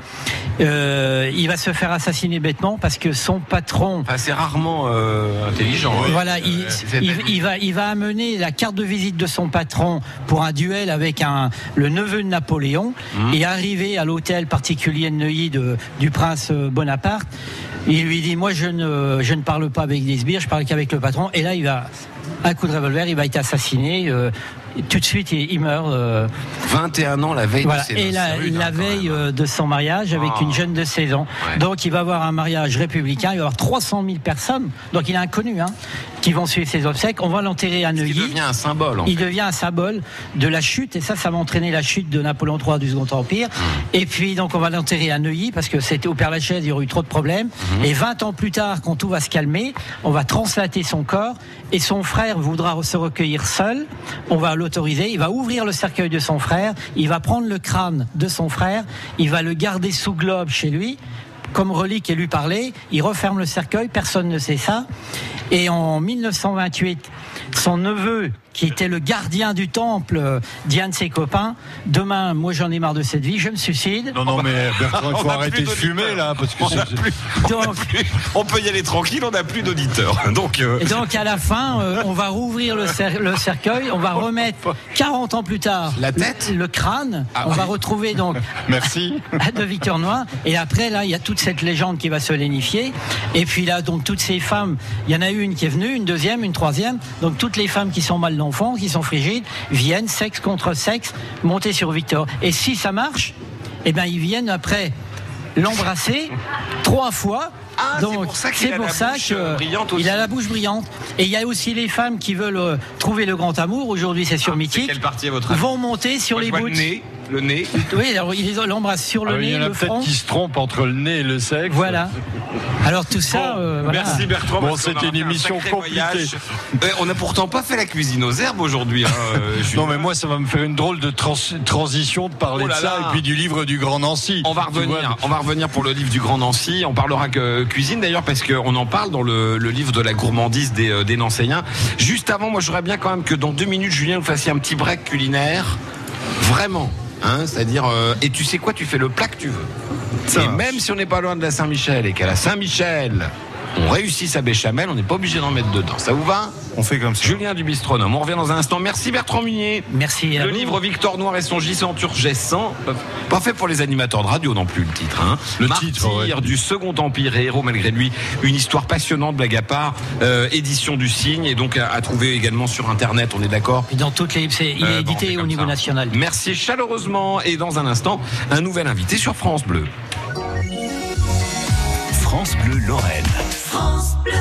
euh, il va se faire assassiner bêtement parce que son patron. Enfin, c'est rarement euh, intelligent. hein. Voilà, il, c'est- il, il va, il va amener la carte de visite de son patron pour un duel avec un, le neveu de Napoléon Mmh. et arrivé à l'hôtel particulier de Neuilly de, du prince Bonaparte. Il lui dit, moi je ne, je ne parle pas avec des sbires, je parle qu'avec le patron. Et là, il va, un coup de revolver, il va être assassiné. euh, tout de suite, il, il meurt. euh, vingt et un ans la veille voilà. de ses Et noces, la, c'est rude, la hein, quand veille même. euh, de son mariage avec Ah. une jeune de seize ans. Ouais. Donc il va avoir un mariage républicain, il va avoir trois cent mille personnes, donc il est inconnu, hein, qui vont suivre ses obsèques. On va l'enterrer à Il Neuilly. devient un symbole. En Il fait. devient un symbole de la chute, et ça, ça va entraîner la chute de Napoléon trois du Second Empire. Mmh. Et puis, donc, on va l'enterrer à Neuilly, parce que c'était au Père Lachaise, il y aurait eu trop de problèmes. Mmh. Et vingt ans plus tard, quand tout va se calmer, on va translater son corps, et son frère voudra se recueillir seul. On va l'autoriser, il va ouvrir le cercueil de son frère, il va prendre le crâne de son frère, il va le garder sous globe chez lui, comme relique et lui parler. Il referme le cercueil, personne ne sait ça. Et en mille neuf cent vingt-huit, son neveu, qui était le gardien du temple, euh, dit à un de ses copains, demain, moi j'en ai marre de cette vie, je me suicide. Non, non, mais Bertrand, il On faut a arrêter plus de fumer d'auditeurs. là, parce que On c'est. a plus- on a plus- on peut y aller tranquille, on n'a plus d'auditeurs. Donc, euh, Et donc à la fin, euh, on va rouvrir le, cer- le cercueil, on va remettre quarante ans plus tard La tête le, le crâne, Ah on oui. va retrouver donc Merci. de Victor Noir. Et après, là, il y a toute cette légende qui va se lénifier. Et puis là, donc, toutes ces femmes, il y en a une qui est venue, une deuxième, une troisième. Donc, toutes les femmes qui sont mal d'enfants, qui sont frigides, viennent, sexe contre sexe, monter sur Victor. Et si ça marche, eh ben, ils viennent après l'embrasser trois fois. Ah, c'est pour ça qu'il c'est a pour la ça bouche, que euh, brillante aussi. il a la bouche brillante. Et il y a aussi les femmes qui veulent euh, trouver le grand amour. Aujourd'hui, c'est sur c'est Mythique. quelle partie à votre avis Vont monter sur Moi, je les vois bouts. le nez, le nez. Oui, alors ils l'embrassent sur le Ah oui, il nez, y en a le peut-être front. qui se trompent entre le nez et le sexe. Voilà. Alors tout ça, Bon, euh, voilà. Merci Bertrand. Bon, parce qu'on c'était a une fait un émission sacré compliquée. voyage. Euh, on n'a pourtant pas fait la cuisine aux herbes aujourd'hui. Hein, euh, Julien. Non, mais moi, ça va me faire une drôle de trans- transition de parler Oh là de ça là. et puis du livre du Grand Nancy. On va Tu vois, revenir, on va revenir pour le livre du Grand Nancy. On parlera que cuisine d'ailleurs parce qu'on en parle dans le, le livre de la gourmandise des, euh, des Nancéiens. Juste avant, moi, j'aurais bien quand même que dans deux minutes, Julien, vous fassiez un petit break culinaire. Vraiment. Hein, c'est-à-dire, euh, et tu sais quoi, tu fais le plat que tu veux. Ça et marche. même si on n'est pas loin de la Saint-Michel et qu'à la Saint-Michel, on réussit sa béchamel, on n'est pas obligé d'en mettre dedans. Ça vous va? On fait comme ça. Julien du Bistronome. On revient dans un instant. Merci Bertrand Munier. Merci à Le vous. livre Victor Noir et son gisant turgescent. Pas fait pour les animateurs de radio non plus, le titre. Hein. Le Martyr titre, ouais. du Second Empire et héros malgré lui. Une histoire passionnante, blague à part. Euh, édition du Cygne et donc à, à trouver également sur Internet, on est d'accord? Et dans toutes les, c'est- il Euh, est bon, on fait édité comme au niveau ça. national. Merci chaleureusement. Et dans un instant, un nouvel invité sur France Bleu. France Bleu Lorraine. France Bleu.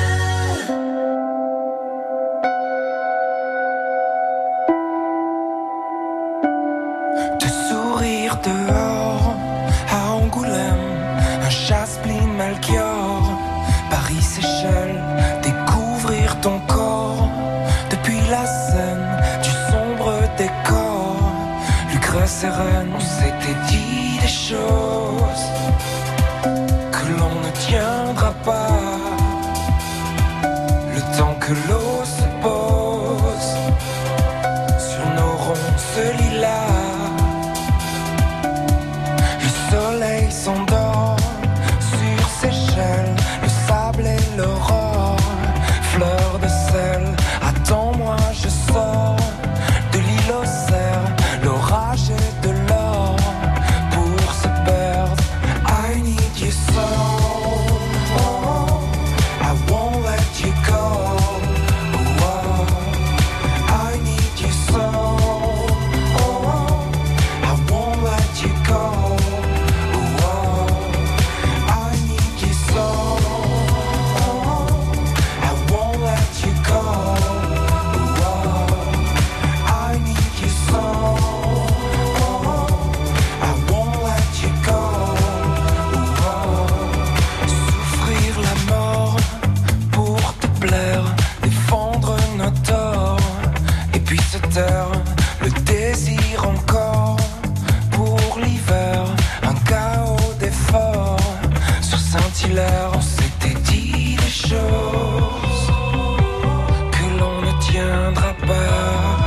courir dehors à Angoulême, un Chasse-Pline Malchior, Paris-Séchelles, découvrir ton corps depuis la Seine, du sombre décor, Lucrèce et Rennes. On s'était dit des choses que l'on ne tiendra pas, le temps que l'eau se pose sur nos ronces lilas. Le soleil s'endort sur Seychelles, le sable et l'aurore, fleur de sel. Attends-moi, je sors de l'île aux cerfs, l'orage et de l'or pour se perdre. I need you so, oh, I won't let you go. Oh, I need you so, oh, I won't let you go. Oh, I need you so, oh, I won't let you go. Oh, I need you so, oh, I won't let you go. Souffrir la mort pour te plaire, défendre nos torts, et puis se taire, le désir encore pour l'hiver, un chaos d'efforts sur Saint-Hilaire. On s'était dit des choses que l'on ne tiendra pas,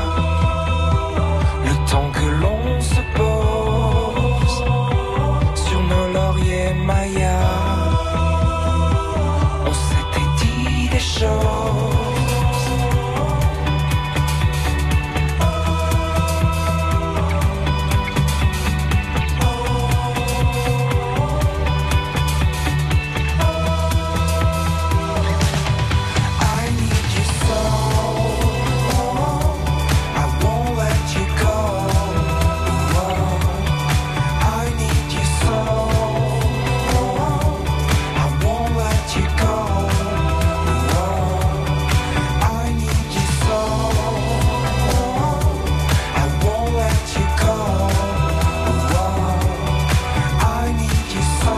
le temps que l'on se pose sur nos lauriers mayas. On s'était dit des choses. I need you so, I won't let you go. I need you so, I won't let you go. I need you so, I won't let you go. I need you so,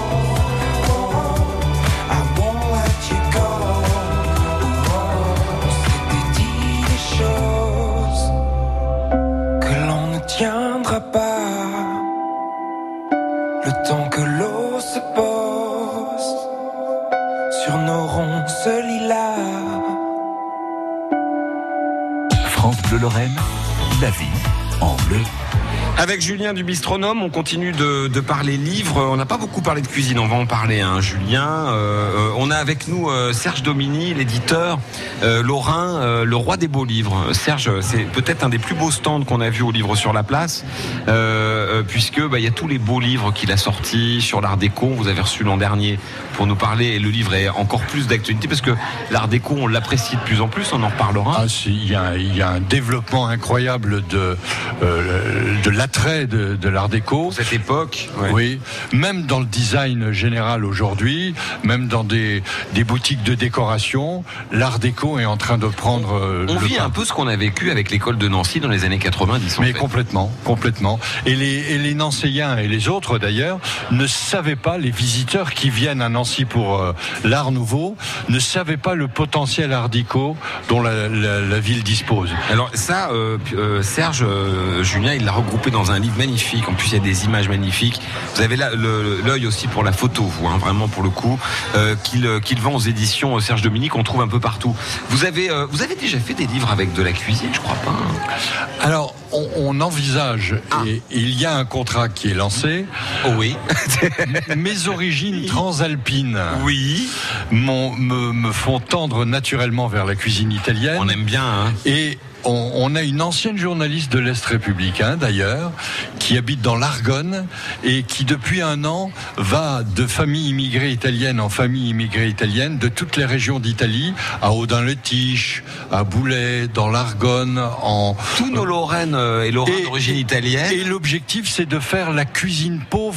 I won't let you go. On s'était dit des choses que l'on ne tiendra pas, le temps que l'eau se pose sur nos ronces lilas. France Bleu Lorraine, la vie en bleu. Avec Julien du Bistronome, on continue de, de parler livres. On n'a pas beaucoup parlé de cuisine, on va en parler, hein, Julien. Euh, on a avec nous euh, Serge Domini, l'éditeur euh, lorrain, euh, le roi des beaux livres. Serge, c'est peut-être un des plus beaux stands qu'on a vu au Livre sur la Place, euh, puisque bah, y a tous les beaux livres qu'il a sortis sur l'art déco. Vous avez reçu l'an dernier pour nous parler, et le livre est encore plus d'actualité, parce que l'art déco, on l'apprécie de plus en plus, on en reparlera. Ah, il y, y a un développement incroyable de, euh, de l'attrait de, de l'art déco. Cette époque. Ouais. Oui, même dans le design général aujourd'hui, même dans des, des boutiques de décoration, l'art déco est en train de prendre euh, On le vit pas. un peu ce qu'on a vécu avec l'école de Nancy dans les années quatre-vingt-dix. Mais en fait. complètement, complètement. Et les, et les Nancéiens et les autres d'ailleurs ne savaient pas, les visiteurs qui viennent à Nancy pour euh, l'art nouveau, ne savaient pas le potentiel art déco dont la, la, la ville dispose. Alors ça, euh, euh, Serge, euh, Julien, il l'a regroupé dans un livre magnifique. En plus, il y a des images magnifiques. Vous avez là le, l'œil aussi pour la photo, vous, hein, vraiment pour le coup, euh, qu'il, qu'il vend aux éditions euh, Serge Domini, qu'on trouve un peu partout. Vous avez, euh, vous avez déjà fait des livres avec de la cuisine, je crois pas. Hein. Alors, on, on envisage, ah. et, et il y a un contrat qui est lancé. Oh oui. Mes origines transalpines, oui, me, me font tendre naturellement vers la cuisine italienne. On aime bien, hein. Et On, on a une ancienne journaliste de l'Est républicain d'ailleurs, qui habite dans l'Argonne et qui depuis un an va de famille immigrée italienne en famille immigrée italienne de toutes les régions d'Italie, à Audun-le-Tiche, à Boulay, dans l'Argonne, en tous nos Lorraines et Lorrains d'origine italienne. Et l'objectif, c'est de faire la cuisine pauvre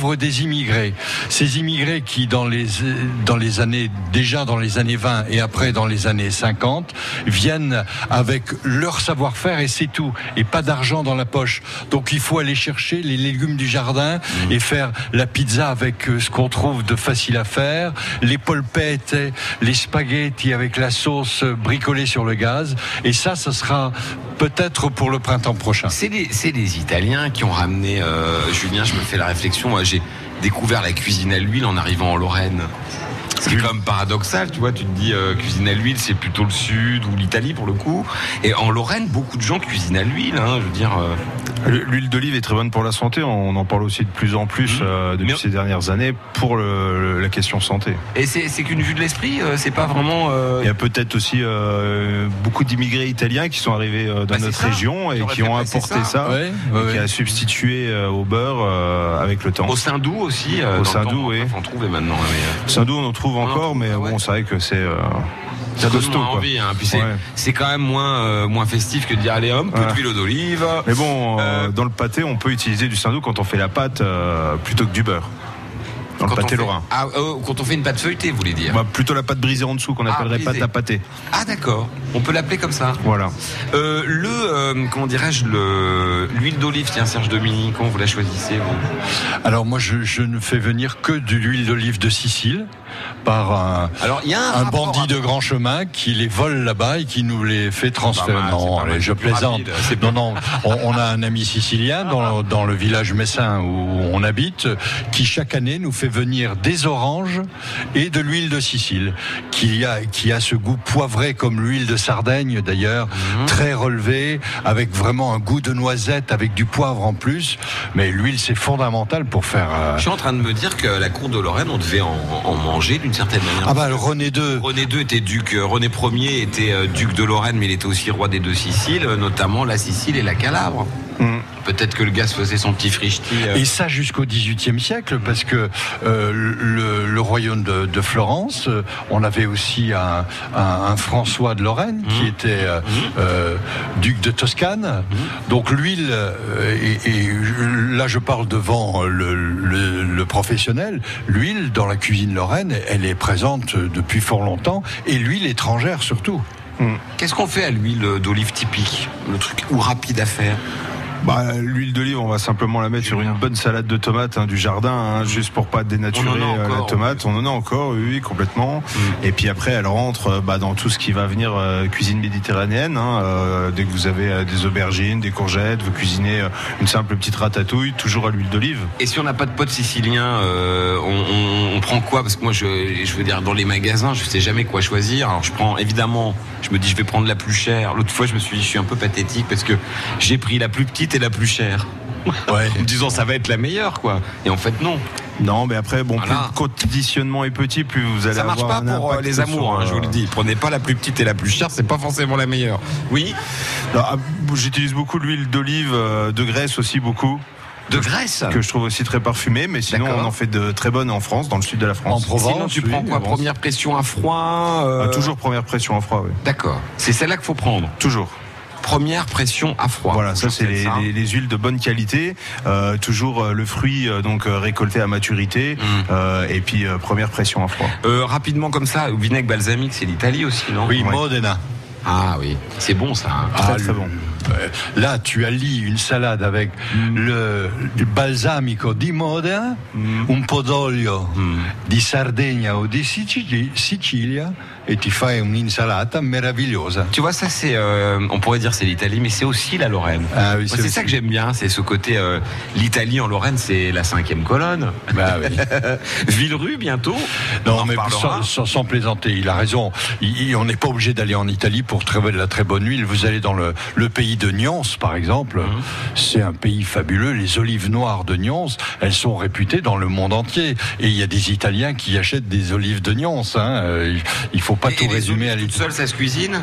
pauvres des immigrés. Ces immigrés qui, dans les, dans les années, déjà dans les années vingt et après dans les années cinquante, viennent avec leur savoir-faire et c'est tout. Et pas d'argent dans la poche. Donc il faut aller chercher les légumes du jardin mmh. et faire la pizza avec ce qu'on trouve de facile à faire, les polpettes, les spaghettis avec la sauce bricolée sur le gaz. Et ça, ça sera peut-être pour le printemps prochain. C'est les, c'est les Italiens qui ont ramené, euh, Julien, je me fais la réflexion, moi j'ai découvert la cuisine à l'huile en arrivant en Lorraine. C'est quand même paradoxal, tu vois, tu te dis euh, cuisine à l'huile, c'est plutôt le sud ou l'Italie pour le coup. Et en Lorraine, beaucoup de gens cuisinent à l'huile, hein, je veux dire. Euh... L'huile d'olive est très bonne pour la santé, on en parle aussi de plus en plus mmh. euh, depuis Mais... ces dernières années pour le, le, la question santé. Et c'est, c'est qu'une vue de l'esprit, euh, c'est pas vraiment... Euh... Il y a peut-être aussi euh, beaucoup d'immigrés italiens qui sont arrivés euh, dans bah, notre ça. région et qui ont apporté ça, ça ouais, et ouais, qui ouais. a substitué euh, au beurre euh, avec le temps. Au Saint-Doux aussi, euh, au Saint-Doux, oui. On en trouve maintenant. Mais... Saint-Doux, on en trouve encore, hein, mais ah ouais. bon, c'est vrai que c'est... Euh... Ça donne moins envie, hein. Puis c'est, ouais. c'est quand même moins, euh, moins festif que de dire allez hop, peu ouais. d'huile d'olive. Mais bon, euh, dans le pâté, on peut utiliser du Saint-Doux quand on fait la pâte euh, plutôt que du beurre. Dans quand le pâté lorrain. Ah, euh, quand on fait une pâte feuilletée, vous voulez dire bah, plutôt la pâte brisée en dessous, qu'on ah, appellerait brisée. pâte à pâté. Ah d'accord, on peut l'appeler comme ça. Voilà. Euh, le, euh, comment dirais-je, le, l'huile d'olive, tiens Serge Dominique, comment vous la choisissez vous? Alors moi, je, je ne fais venir que de l'huile d'olive de Sicile par un, Alors, y a un, un bandit à... de grand chemin qui les vole là-bas et qui nous les fait transférer. Mal, non, allez, je plaisante. Non, non, on, on a un ami sicilien dans, dans le village messin où on habite qui chaque année nous fait venir des oranges et de l'huile de Sicile qui a, qui a ce goût poivré comme l'huile de Sardaigne d'ailleurs, mmh. très relevé, avec vraiment un goût de noisette avec du poivre en plus. Mais l'huile, c'est fondamental pour faire... Euh... Je suis en train de me dire que la cour de Lorraine, on devait en, en manger d'une certaine manière. Ah bah le René deux. René deux était duc, René Ier était euh, duc de Lorraine, mais il était aussi roi des deux Siciles, notamment la Sicile et la Calabre. Mmh. Peut-être que le gars se faisait son petit frichti. Euh... Et ça jusqu'au dix-huitième siècle, parce que euh, le, le royaume de, de Florence, euh, on avait aussi un, un, un François de Lorraine mmh. qui était euh, mmh. euh, duc de Toscane. Mmh. Donc l'huile, euh, et, et là je parle devant le, le, le professionnel, l'huile dans la cuisine lorraine, elle est présente depuis fort longtemps, et l'huile étrangère surtout. Mmh. Qu'est-ce qu'on fait à l'huile d'olive typique, le truc ou rapide à faire? Bah, l'huile d'olive, on va simplement la mettre sur une bonne salade de tomates hein, du jardin, hein, juste pour pas dénaturer encore, la tomate. Oui. On en a encore, oui, oui complètement. Mm. Et puis après, elle rentre bah, dans tout ce qui va venir euh, cuisine méditerranéenne. Hein, euh, dès que vous avez euh, des aubergines, des courgettes, vous cuisinez euh, une simple petite ratatouille, toujours à l'huile d'olive. Et si on n'a pas de pote sicilien, euh, on, on, on prend quoi? Parce que moi, je, je veux dire, dans les magasins, je sais jamais quoi choisir. Alors, je prends évidemment, je me dis, je vais prendre la plus chère. L'autre fois, je me suis dit, je suis un peu pathétique parce que j'ai pris la plus petite et la plus chère. Ouais. En me disant ça va être la meilleure quoi. Et en fait non. Non mais après bon voilà. Plus le conditionnement est petit, plus vous allez ça marche avoir pas pour les amours, hein, je vous le dis. Prenez pas la plus petite et la plus chère, c'est pas forcément la meilleure. Oui. Alors, j'utilise beaucoup l'huile d'olive, de graisse aussi beaucoup. De graisse que je trouve aussi très parfumée, mais sinon D'accord. on en fait de très bonnes en France, dans le sud de la France. En Provence. Sinon tu oui, prends quoi? Première pression à froid euh... ah, toujours première pression à froid, oui. D'accord. C'est celle-là qu'il faut prendre. Toujours. Première pression à froid. Voilà, ça c'est les, ça. Les, les huiles de bonne qualité, euh, toujours euh, le fruit euh, donc euh, récolté à maturité, mmh. euh, et puis euh, première pression à froid. Euh, rapidement comme ça, vinaigre balsamique, c'est l'Italie aussi, non? Oui, oui. Modena. Ah oui, c'est bon ça. Hein. Très ah, très bon. Là, tu allies une salade avec mm. le, le balsamico di Modena, mm. un po' d'olio mm. di Sardegna o di Sicilia, et tu fais une insalata meravigliosa. Tu vois, ça c'est, euh, on pourrait dire c'est l'Italie, mais c'est aussi la Lorraine. Ah, oui, c'est, c'est ça que j'aime bien, c'est ce côté, euh, l'Italie en Lorraine, c'est la cinquième colonne. Bah oui. Villerue bientôt. Non, mais sans, sans, sans plaisanter, il a raison. Il, il, on n'est pas obligé d'aller en Italie pour trouver de la très bonne huile. Vous allez dans le, le pays de Nyons, par exemple. Mmh. C'est un pays fabuleux. Les olives noires de Nyons, elles sont réputées dans le monde entier. Et il y a des Italiens qui achètent des olives de Nyons. Hein. Il faut pas et, tout et résumer à l'Italie. Toute seule, ça se cuisine?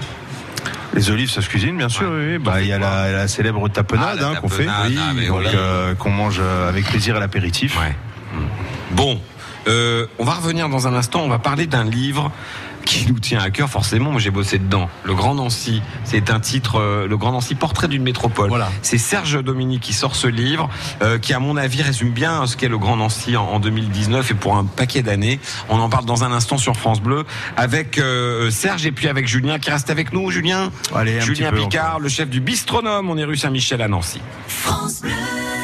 Les olives, ça se cuisine, bien sûr. Ouais. Oui, bah il y a la, la célèbre tapenade ah, hein, qu'on fait, oui, ah, donc, euh, qu'on mange avec plaisir à l'apéritif. Ouais. Bon, euh, on va revenir dans un instant. On va parler d'un livre qui nous tient à cœur forcément. Moi j'ai bossé dedans. Le Grand Nancy, c'est un titre, euh, le Grand Nancy, portrait d'une métropole. Voilà. C'est Serge Dominique qui sort ce livre, euh, qui à mon avis résume bien ce qu'est le Grand Nancy en, en deux mille dix-neuf et pour un paquet d'années. On en parle dans un instant sur France Bleu avec euh, Serge et puis avec Julien qui reste avec nous. Julien, Allez, Julien Picard, encore. Le chef du Bistronome. On est rue Saint-Michel à Nancy. France Bleu.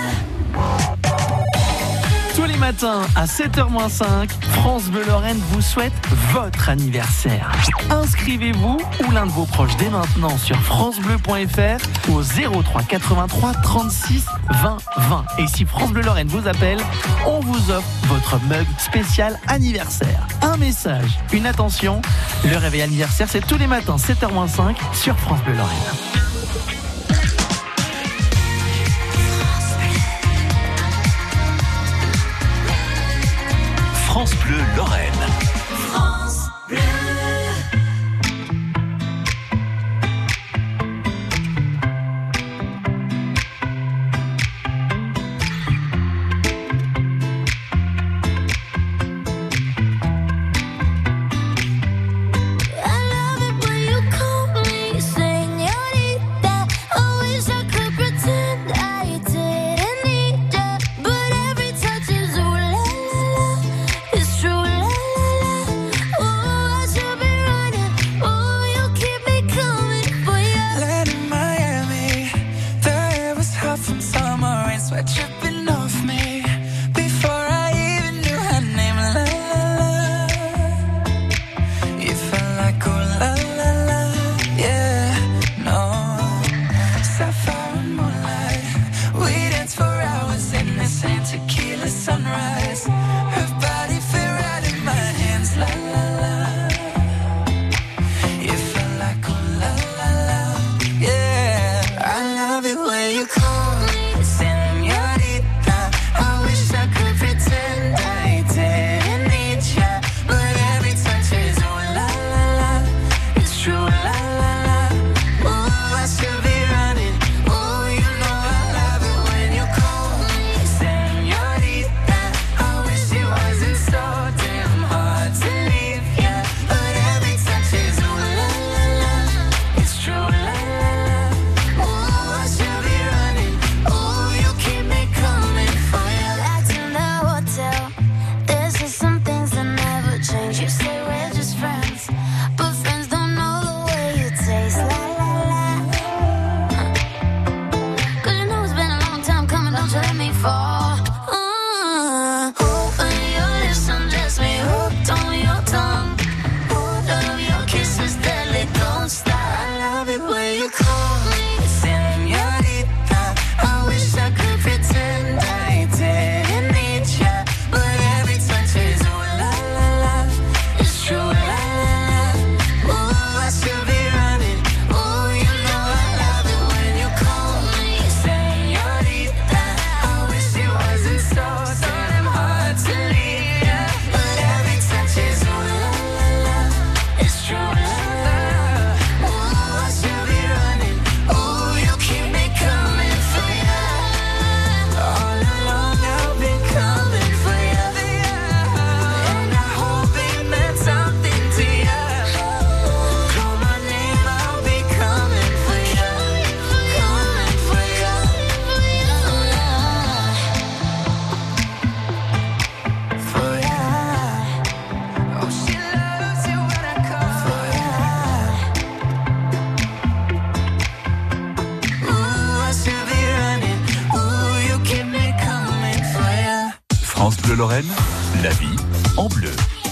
Tous les matins à sept heures moins cinq, France Bleu Lorraine vous souhaite votre anniversaire. Inscrivez-vous ou l'un de vos proches dès maintenant sur francebleu point fr ou au zéro trois quatre-vingt-trois trente-six vingt vingt. Et si France Bleu Lorraine vous appelle, on vous offre votre mug spécial anniversaire. Un message, une attention, le réveil anniversaire c'est tous les matins sept heures moins cinq sur France Bleu Lorraine. France Bleu Lorraine. France Bleu. France Bleu Lorraine, la vie en bleu.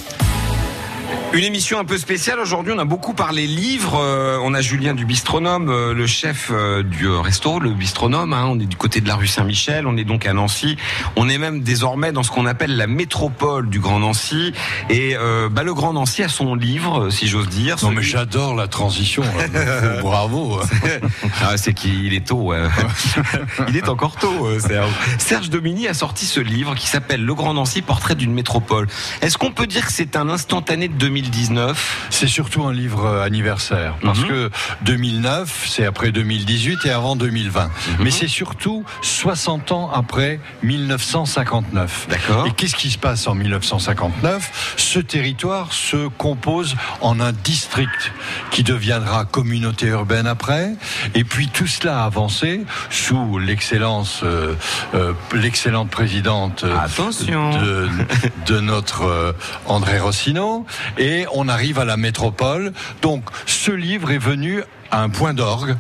Une émission un peu spéciale. Aujourd'hui, on a beaucoup parlé livres. Euh, on a Julien du Bistronome, euh, le chef euh, du resto, le Bistronome. Hein. On est du côté de la rue Saint-Michel. On est donc à Nancy. On est même désormais dans ce qu'on appelle la métropole du Grand Nancy. Et euh, bah, le Grand Nancy a son livre, si j'ose dire. Non, mais j'adore la transition. Bravo. Ah, c'est qu'il est tôt. Ouais. Il est encore tôt, Serge. Serge Dominique a sorti ce livre qui s'appelle Le Grand Nancy, portrait d'une métropole. Est-ce qu'on peut dire que c'est un instantané de deux mille mille dix-neuf. C'est surtout un livre anniversaire, parce mm-hmm. que deux mille neuf, c'est après deux mille dix-huit et avant deux mille vingt. Mm-hmm. Mais c'est surtout soixante ans après mille neuf cent cinquante-neuf. D'accord. Et qu'est-ce qui se passe en mille neuf cent cinquante-neuf ? Ce territoire se compose en un district qui deviendra communauté urbaine après, et puis tout cela a avancé sous l'excellence, euh, euh, l'excellente présidente Attention. de, de notre euh, André Rossino, et on arrive à la métropole. Donc ce livre est venu à un point d'orgue.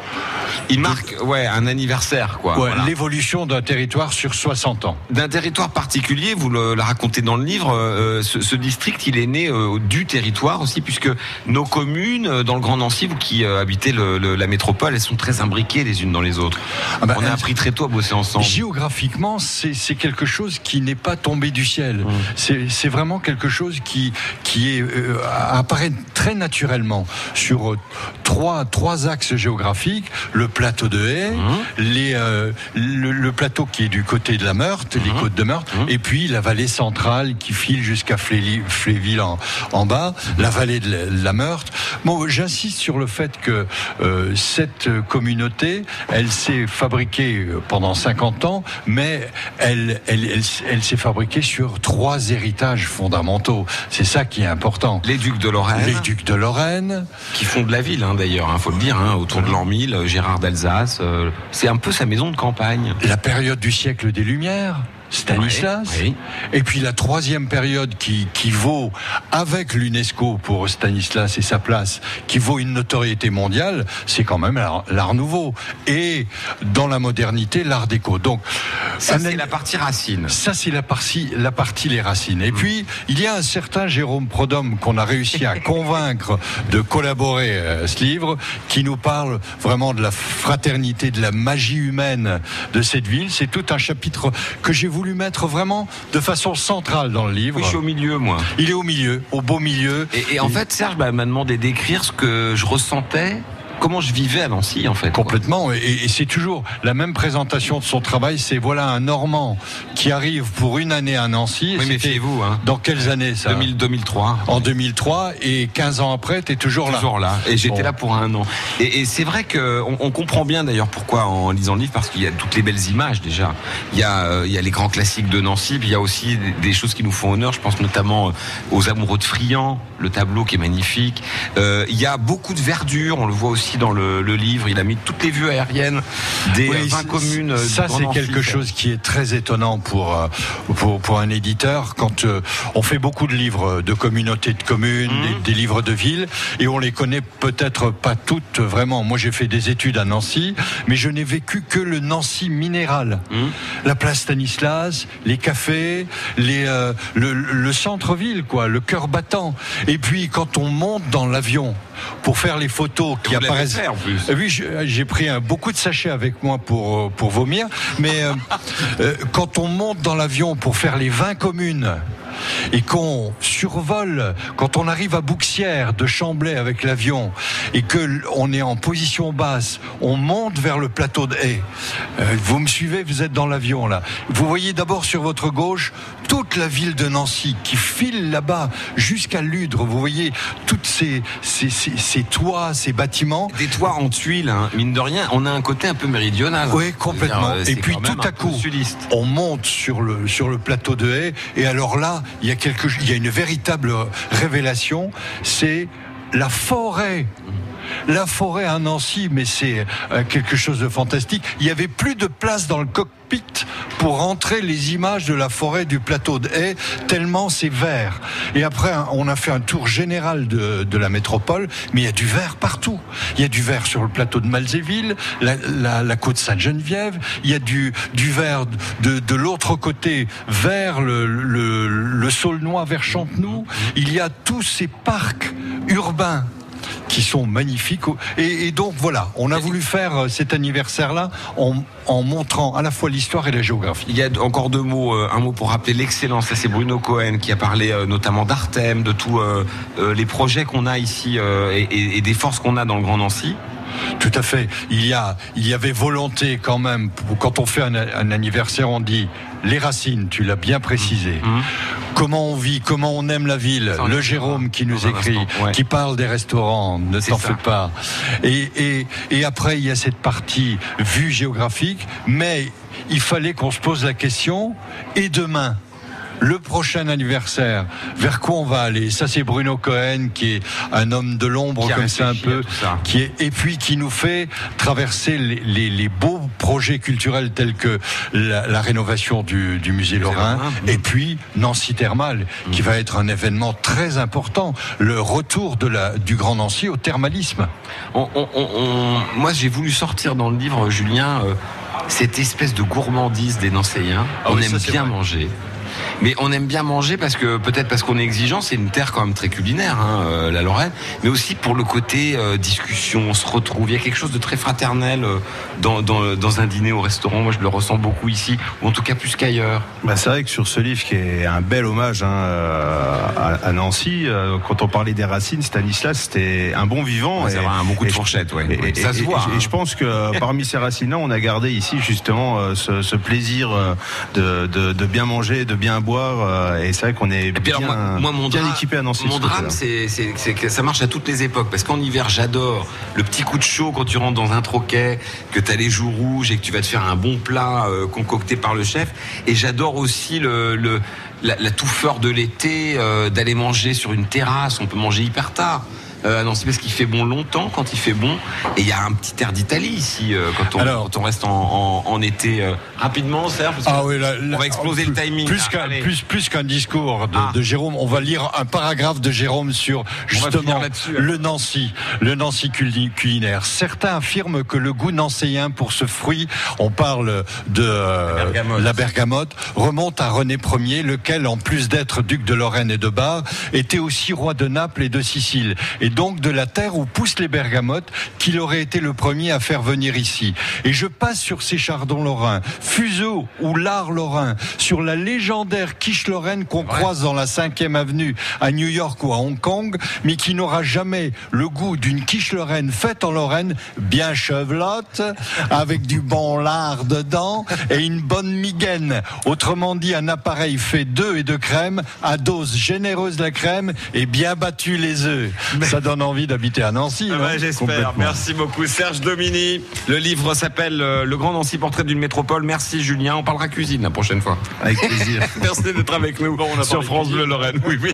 Il marque ouais, un anniversaire, quoi. Ouais, voilà. L'évolution d'un territoire sur soixante ans. D'un territoire particulier, vous le, le racontez dans le livre, euh, ce, ce district, il est né euh, du territoire aussi, puisque nos communes, euh, dans le Grand Nancy, vous qui euh, habitez le, le, la métropole, elles sont très imbriquées les unes dans les autres. Ah bah, On a appris très tôt à bosser ensemble. Géographiquement, c'est, c'est quelque chose qui n'est pas tombé du ciel. Mmh. C'est, c'est vraiment quelque chose qui, qui est, euh, apparaît très naturellement sur euh, trois, trois axes géographiques. Le plateau de Haye, mmh. les, euh, le, le plateau qui est du côté de la Meurthe, mmh. les côtes de Meurthe, mmh. et puis la vallée centrale qui file jusqu'à Fléville, Fléville en, en bas, mmh. la vallée de la, de la Meurthe. Bon, j'insiste sur le fait que euh, cette communauté, elle s'est fabriquée pendant cinquante ans, mais elle, elle, elle, elle s'est fabriquée sur trois héritages fondamentaux. C'est ça qui est important. Les ducs de Lorraine. Les ducs de Lorraine. Qui font de la ville, hein, d'ailleurs, il faut le dire, hein, autour de l'an mille, Gérard d'Alsace, euh, c'est un peu sa maison de campagne. La période du siècle des Lumières, Stanislas. Oui, oui. Et puis la troisième période qui, qui vaut, avec l'UNESCO pour Stanislas et sa place, qui vaut une notoriété mondiale, c'est quand même l'art, l'art nouveau. Et dans la modernité, l'art déco. Donc, ça, c'est la partie racine. Ça, c'est la partie, la partie les racines. Et mmh. puis, il y a un certain Jérôme Prodhomme qu'on a réussi à convaincre de collaborer à ce livre, qui nous parle vraiment de la fraternité, de la magie humaine de cette ville. C'est tout un chapitre que j'ai voulu voulu mettre vraiment de façon centrale dans le livre. Oui, je suis au milieu, moi. Il est au milieu, au beau milieu. Et, et en et... fait, Serge bah, m'a demandé d'écrire ce que je ressentais, comment je vivais à Nancy, en fait. Complètement. Et, et c'est toujours la même présentation de son travail. C'est voilà un Normand qui arrive pour une année à Nancy. Oui, méfiez-vous. Hein. Dans quelles années, ça ? deux mille, deux mille trois. En deux mille trois. Et quinze ans après, t'es toujours là. Toujours là. Et j'étais bon. là pour un an. Et, et c'est vrai qu'on on comprend bien, d'ailleurs, pourquoi en lisant le livre, parce qu'il y a toutes les belles images, déjà. Il y a, euh, il y a les grands classiques de Nancy, puis il y a aussi des, des choses qui nous font honneur. Je pense notamment aux Amoureux de Friant, le tableau qui est magnifique. Euh, il y a beaucoup de verdure. On le voit aussi dans le, le livre. Il a mis toutes les vues aériennes des oui, vingt communes. Ça, c'est Nancy, quelque ça. chose qui est très étonnant pour, pour, pour un éditeur. Quand euh, on fait beaucoup de livres de communautés de communes, mmh. des, des livres de villes, et on les connaît peut-être pas toutes vraiment. Moi, j'ai fait des études à Nancy, mais je n'ai vécu que le Nancy minéral. Mmh. La place Stanislas, les cafés, les, euh, le, le centre-ville, quoi, le cœur battant. Et puis, quand on monte dans l'avion pour faire les photos qui Vous apparaissent. Fait, en plus. Oui, j'ai pris un, beaucoup de sachets avec moi pour, pour vomir, mais euh, euh, quand on monte dans l'avion pour faire les vingt communes et qu'on survole, quand on arrive à Bouxières de Chamblay avec l'avion et que on est en position basse, on monte vers le plateau de Haye. Euh, vous me suivez, vous êtes dans l'avion là. Vous voyez d'abord sur votre gauche toute la ville de Nancy qui file là-bas jusqu'à Ludre. Vous voyez toutes ces, ces, ces, ces toits, ces bâtiments. Des toits en tuiles, hein. Mine de rien, on a un côté un peu méridional. Oui, complètement. Dire, et puis tout à coup, sudiste. on monte sur le, sur le plateau de Haye et alors là, il y a quelque, il y a une véritable révélation, c'est la forêt. La forêt à Nancy, mais c'est quelque chose de fantastique. Il n'y avait plus de place dans le cockpit pour rentrer les images de la forêt du plateau de Haye, tellement c'est vert. Et après, on a fait un tour général de, de la métropole, mais il y a du vert partout. Il y a du vert sur le plateau de Malzéville, la, la, la côte Sainte-Geneviève, il y a du, du vert de, de l'autre côté vers le, le, le Saulnois, vers Champenoux. Il y a tous ces parcs urbains qui sont magnifiques. Et, et donc voilà, on a voulu faire cet anniversaire-là en, en montrant à la fois l'histoire et la géographie. Il y a encore deux mots, euh, un mot pour rappeler l'excellence. Ça, c'est Bruno Cohen qui a parlé euh, notamment d'Artem, de tous euh, euh, les projets qu'on a ici euh, et, et, et des forces qu'on a dans le Grand Nancy. Tout à fait. Il y a, il y avait volonté quand même. Quand on fait un, un anniversaire, on dit les racines. Tu l'as bien précisé. Mmh. Comment on vit, comment on aime la ville. Ça, le Jérôme qui nous écrit, ouais. qui parle des restaurants. Ne t'en fais pas. Et, et, et après, il y a cette partie vue géographique. Mais il fallait qu'on se pose la question. Et demain? Le prochain anniversaire, vers quoi on va aller? Ça, c'est Bruno Cohen, qui est un homme de l'ombre, comme ça un peu, qui est, et puis qui nous fait traverser les, les, les beaux projets culturels tels que la, la rénovation du, du musée Lorrain, et puis Nancy Thermal, mmh. qui va être un événement très important, le retour de la, du Grand Nancy au thermalisme. On, on, on, moi, j'ai voulu sortir dans le livre, Julien, euh, cette espèce de gourmandise des Nancéens. Ah, on oui, aime ça, bien vrai. manger. Mais on aime bien manger parce que peut-être parce qu'on est exigeant, c'est une terre quand même très culinaire, hein, euh, la Lorraine, mais aussi pour le côté euh, discussion, on se retrouve. Il y a quelque chose de très fraternel euh, dans, dans, dans un dîner au restaurant. Moi, je le ressens beaucoup ici, ou en tout cas plus qu'ailleurs. Bah, c'est vrai que sur ce livre qui est un bel hommage hein, à, à Nancy, euh, quand on parlait des racines, Stanislas, c'était un bon vivant. Ouais, et, un bon coup de fourchette, ouais. Et, et, ça se voit. Et, hein. et je pense que parmi ces racines-là, on a gardé ici justement euh, ce, ce plaisir euh, de, de, de bien manger, de bien boire. Et c'est vrai qu'on est bien, alors, moi, moi, mon bien dra- équipé à Nancy. Mon drame, c'est, c'est, c'est que ça marche à toutes les époques. Parce qu'en hiver, j'adore le petit coup de chaud quand tu rentres dans un troquet, que tu as les joues rouges et que tu vas te faire un bon plat euh, concocté par le chef. Et j'adore aussi le, le, la, la touffeur de l'été, euh, d'aller manger sur une terrasse. On peut manger hyper tard. Euh, à Nancy parce qu'il fait bon longtemps quand il fait bon, et il y a un petit air d'Italie ici euh, quand, on, Alors, quand on reste en, en, en été euh, rapidement, Serge, parce ah oui, là, là, on va exploser plus, le timing plus qu'un, plus, plus qu'un discours de, ah. de Jérôme, on va lire un paragraphe de Jérôme sur justement le Nancy, le Nancy culinaire. Certains affirment que le goût nancéen pour ce fruit, on parle de euh, la, bergamote. la bergamote, remonte à René Ier, lequel en plus d'être duc de Lorraine et de Bar, était aussi roi de Naples et de Sicile. Et donc de la terre où poussent les bergamotes, qu'il aurait été le premier à faire venir ici. Et je passe sur ces chardons lorrains, fuseaux ou lard lorrain, sur la légendaire quiche lorraine qu'on ouais. croise dans la cinquième avenue à New York ou à Hong Kong, mais qui n'aura jamais le goût d'une quiche lorraine faite en Lorraine, bien chevelotte, avec du bon lard dedans et une bonne migaine. Autrement dit, un appareil fait d'œufs et de crème, à dose généreuse la crème et bien battu les œufs. Mais... Ça donne envie d'habiter à Nancy. Ah bah, j'espère. Merci beaucoup, Serge Domini. Le livre s'appelle euh, Le Grand Nancy, portrait d'une métropole. Merci, Julien. On parlera cuisine la prochaine fois. Avec plaisir. Merci d'être avec nous bon, on a sur France Bleu Lorraine. Oui, oui.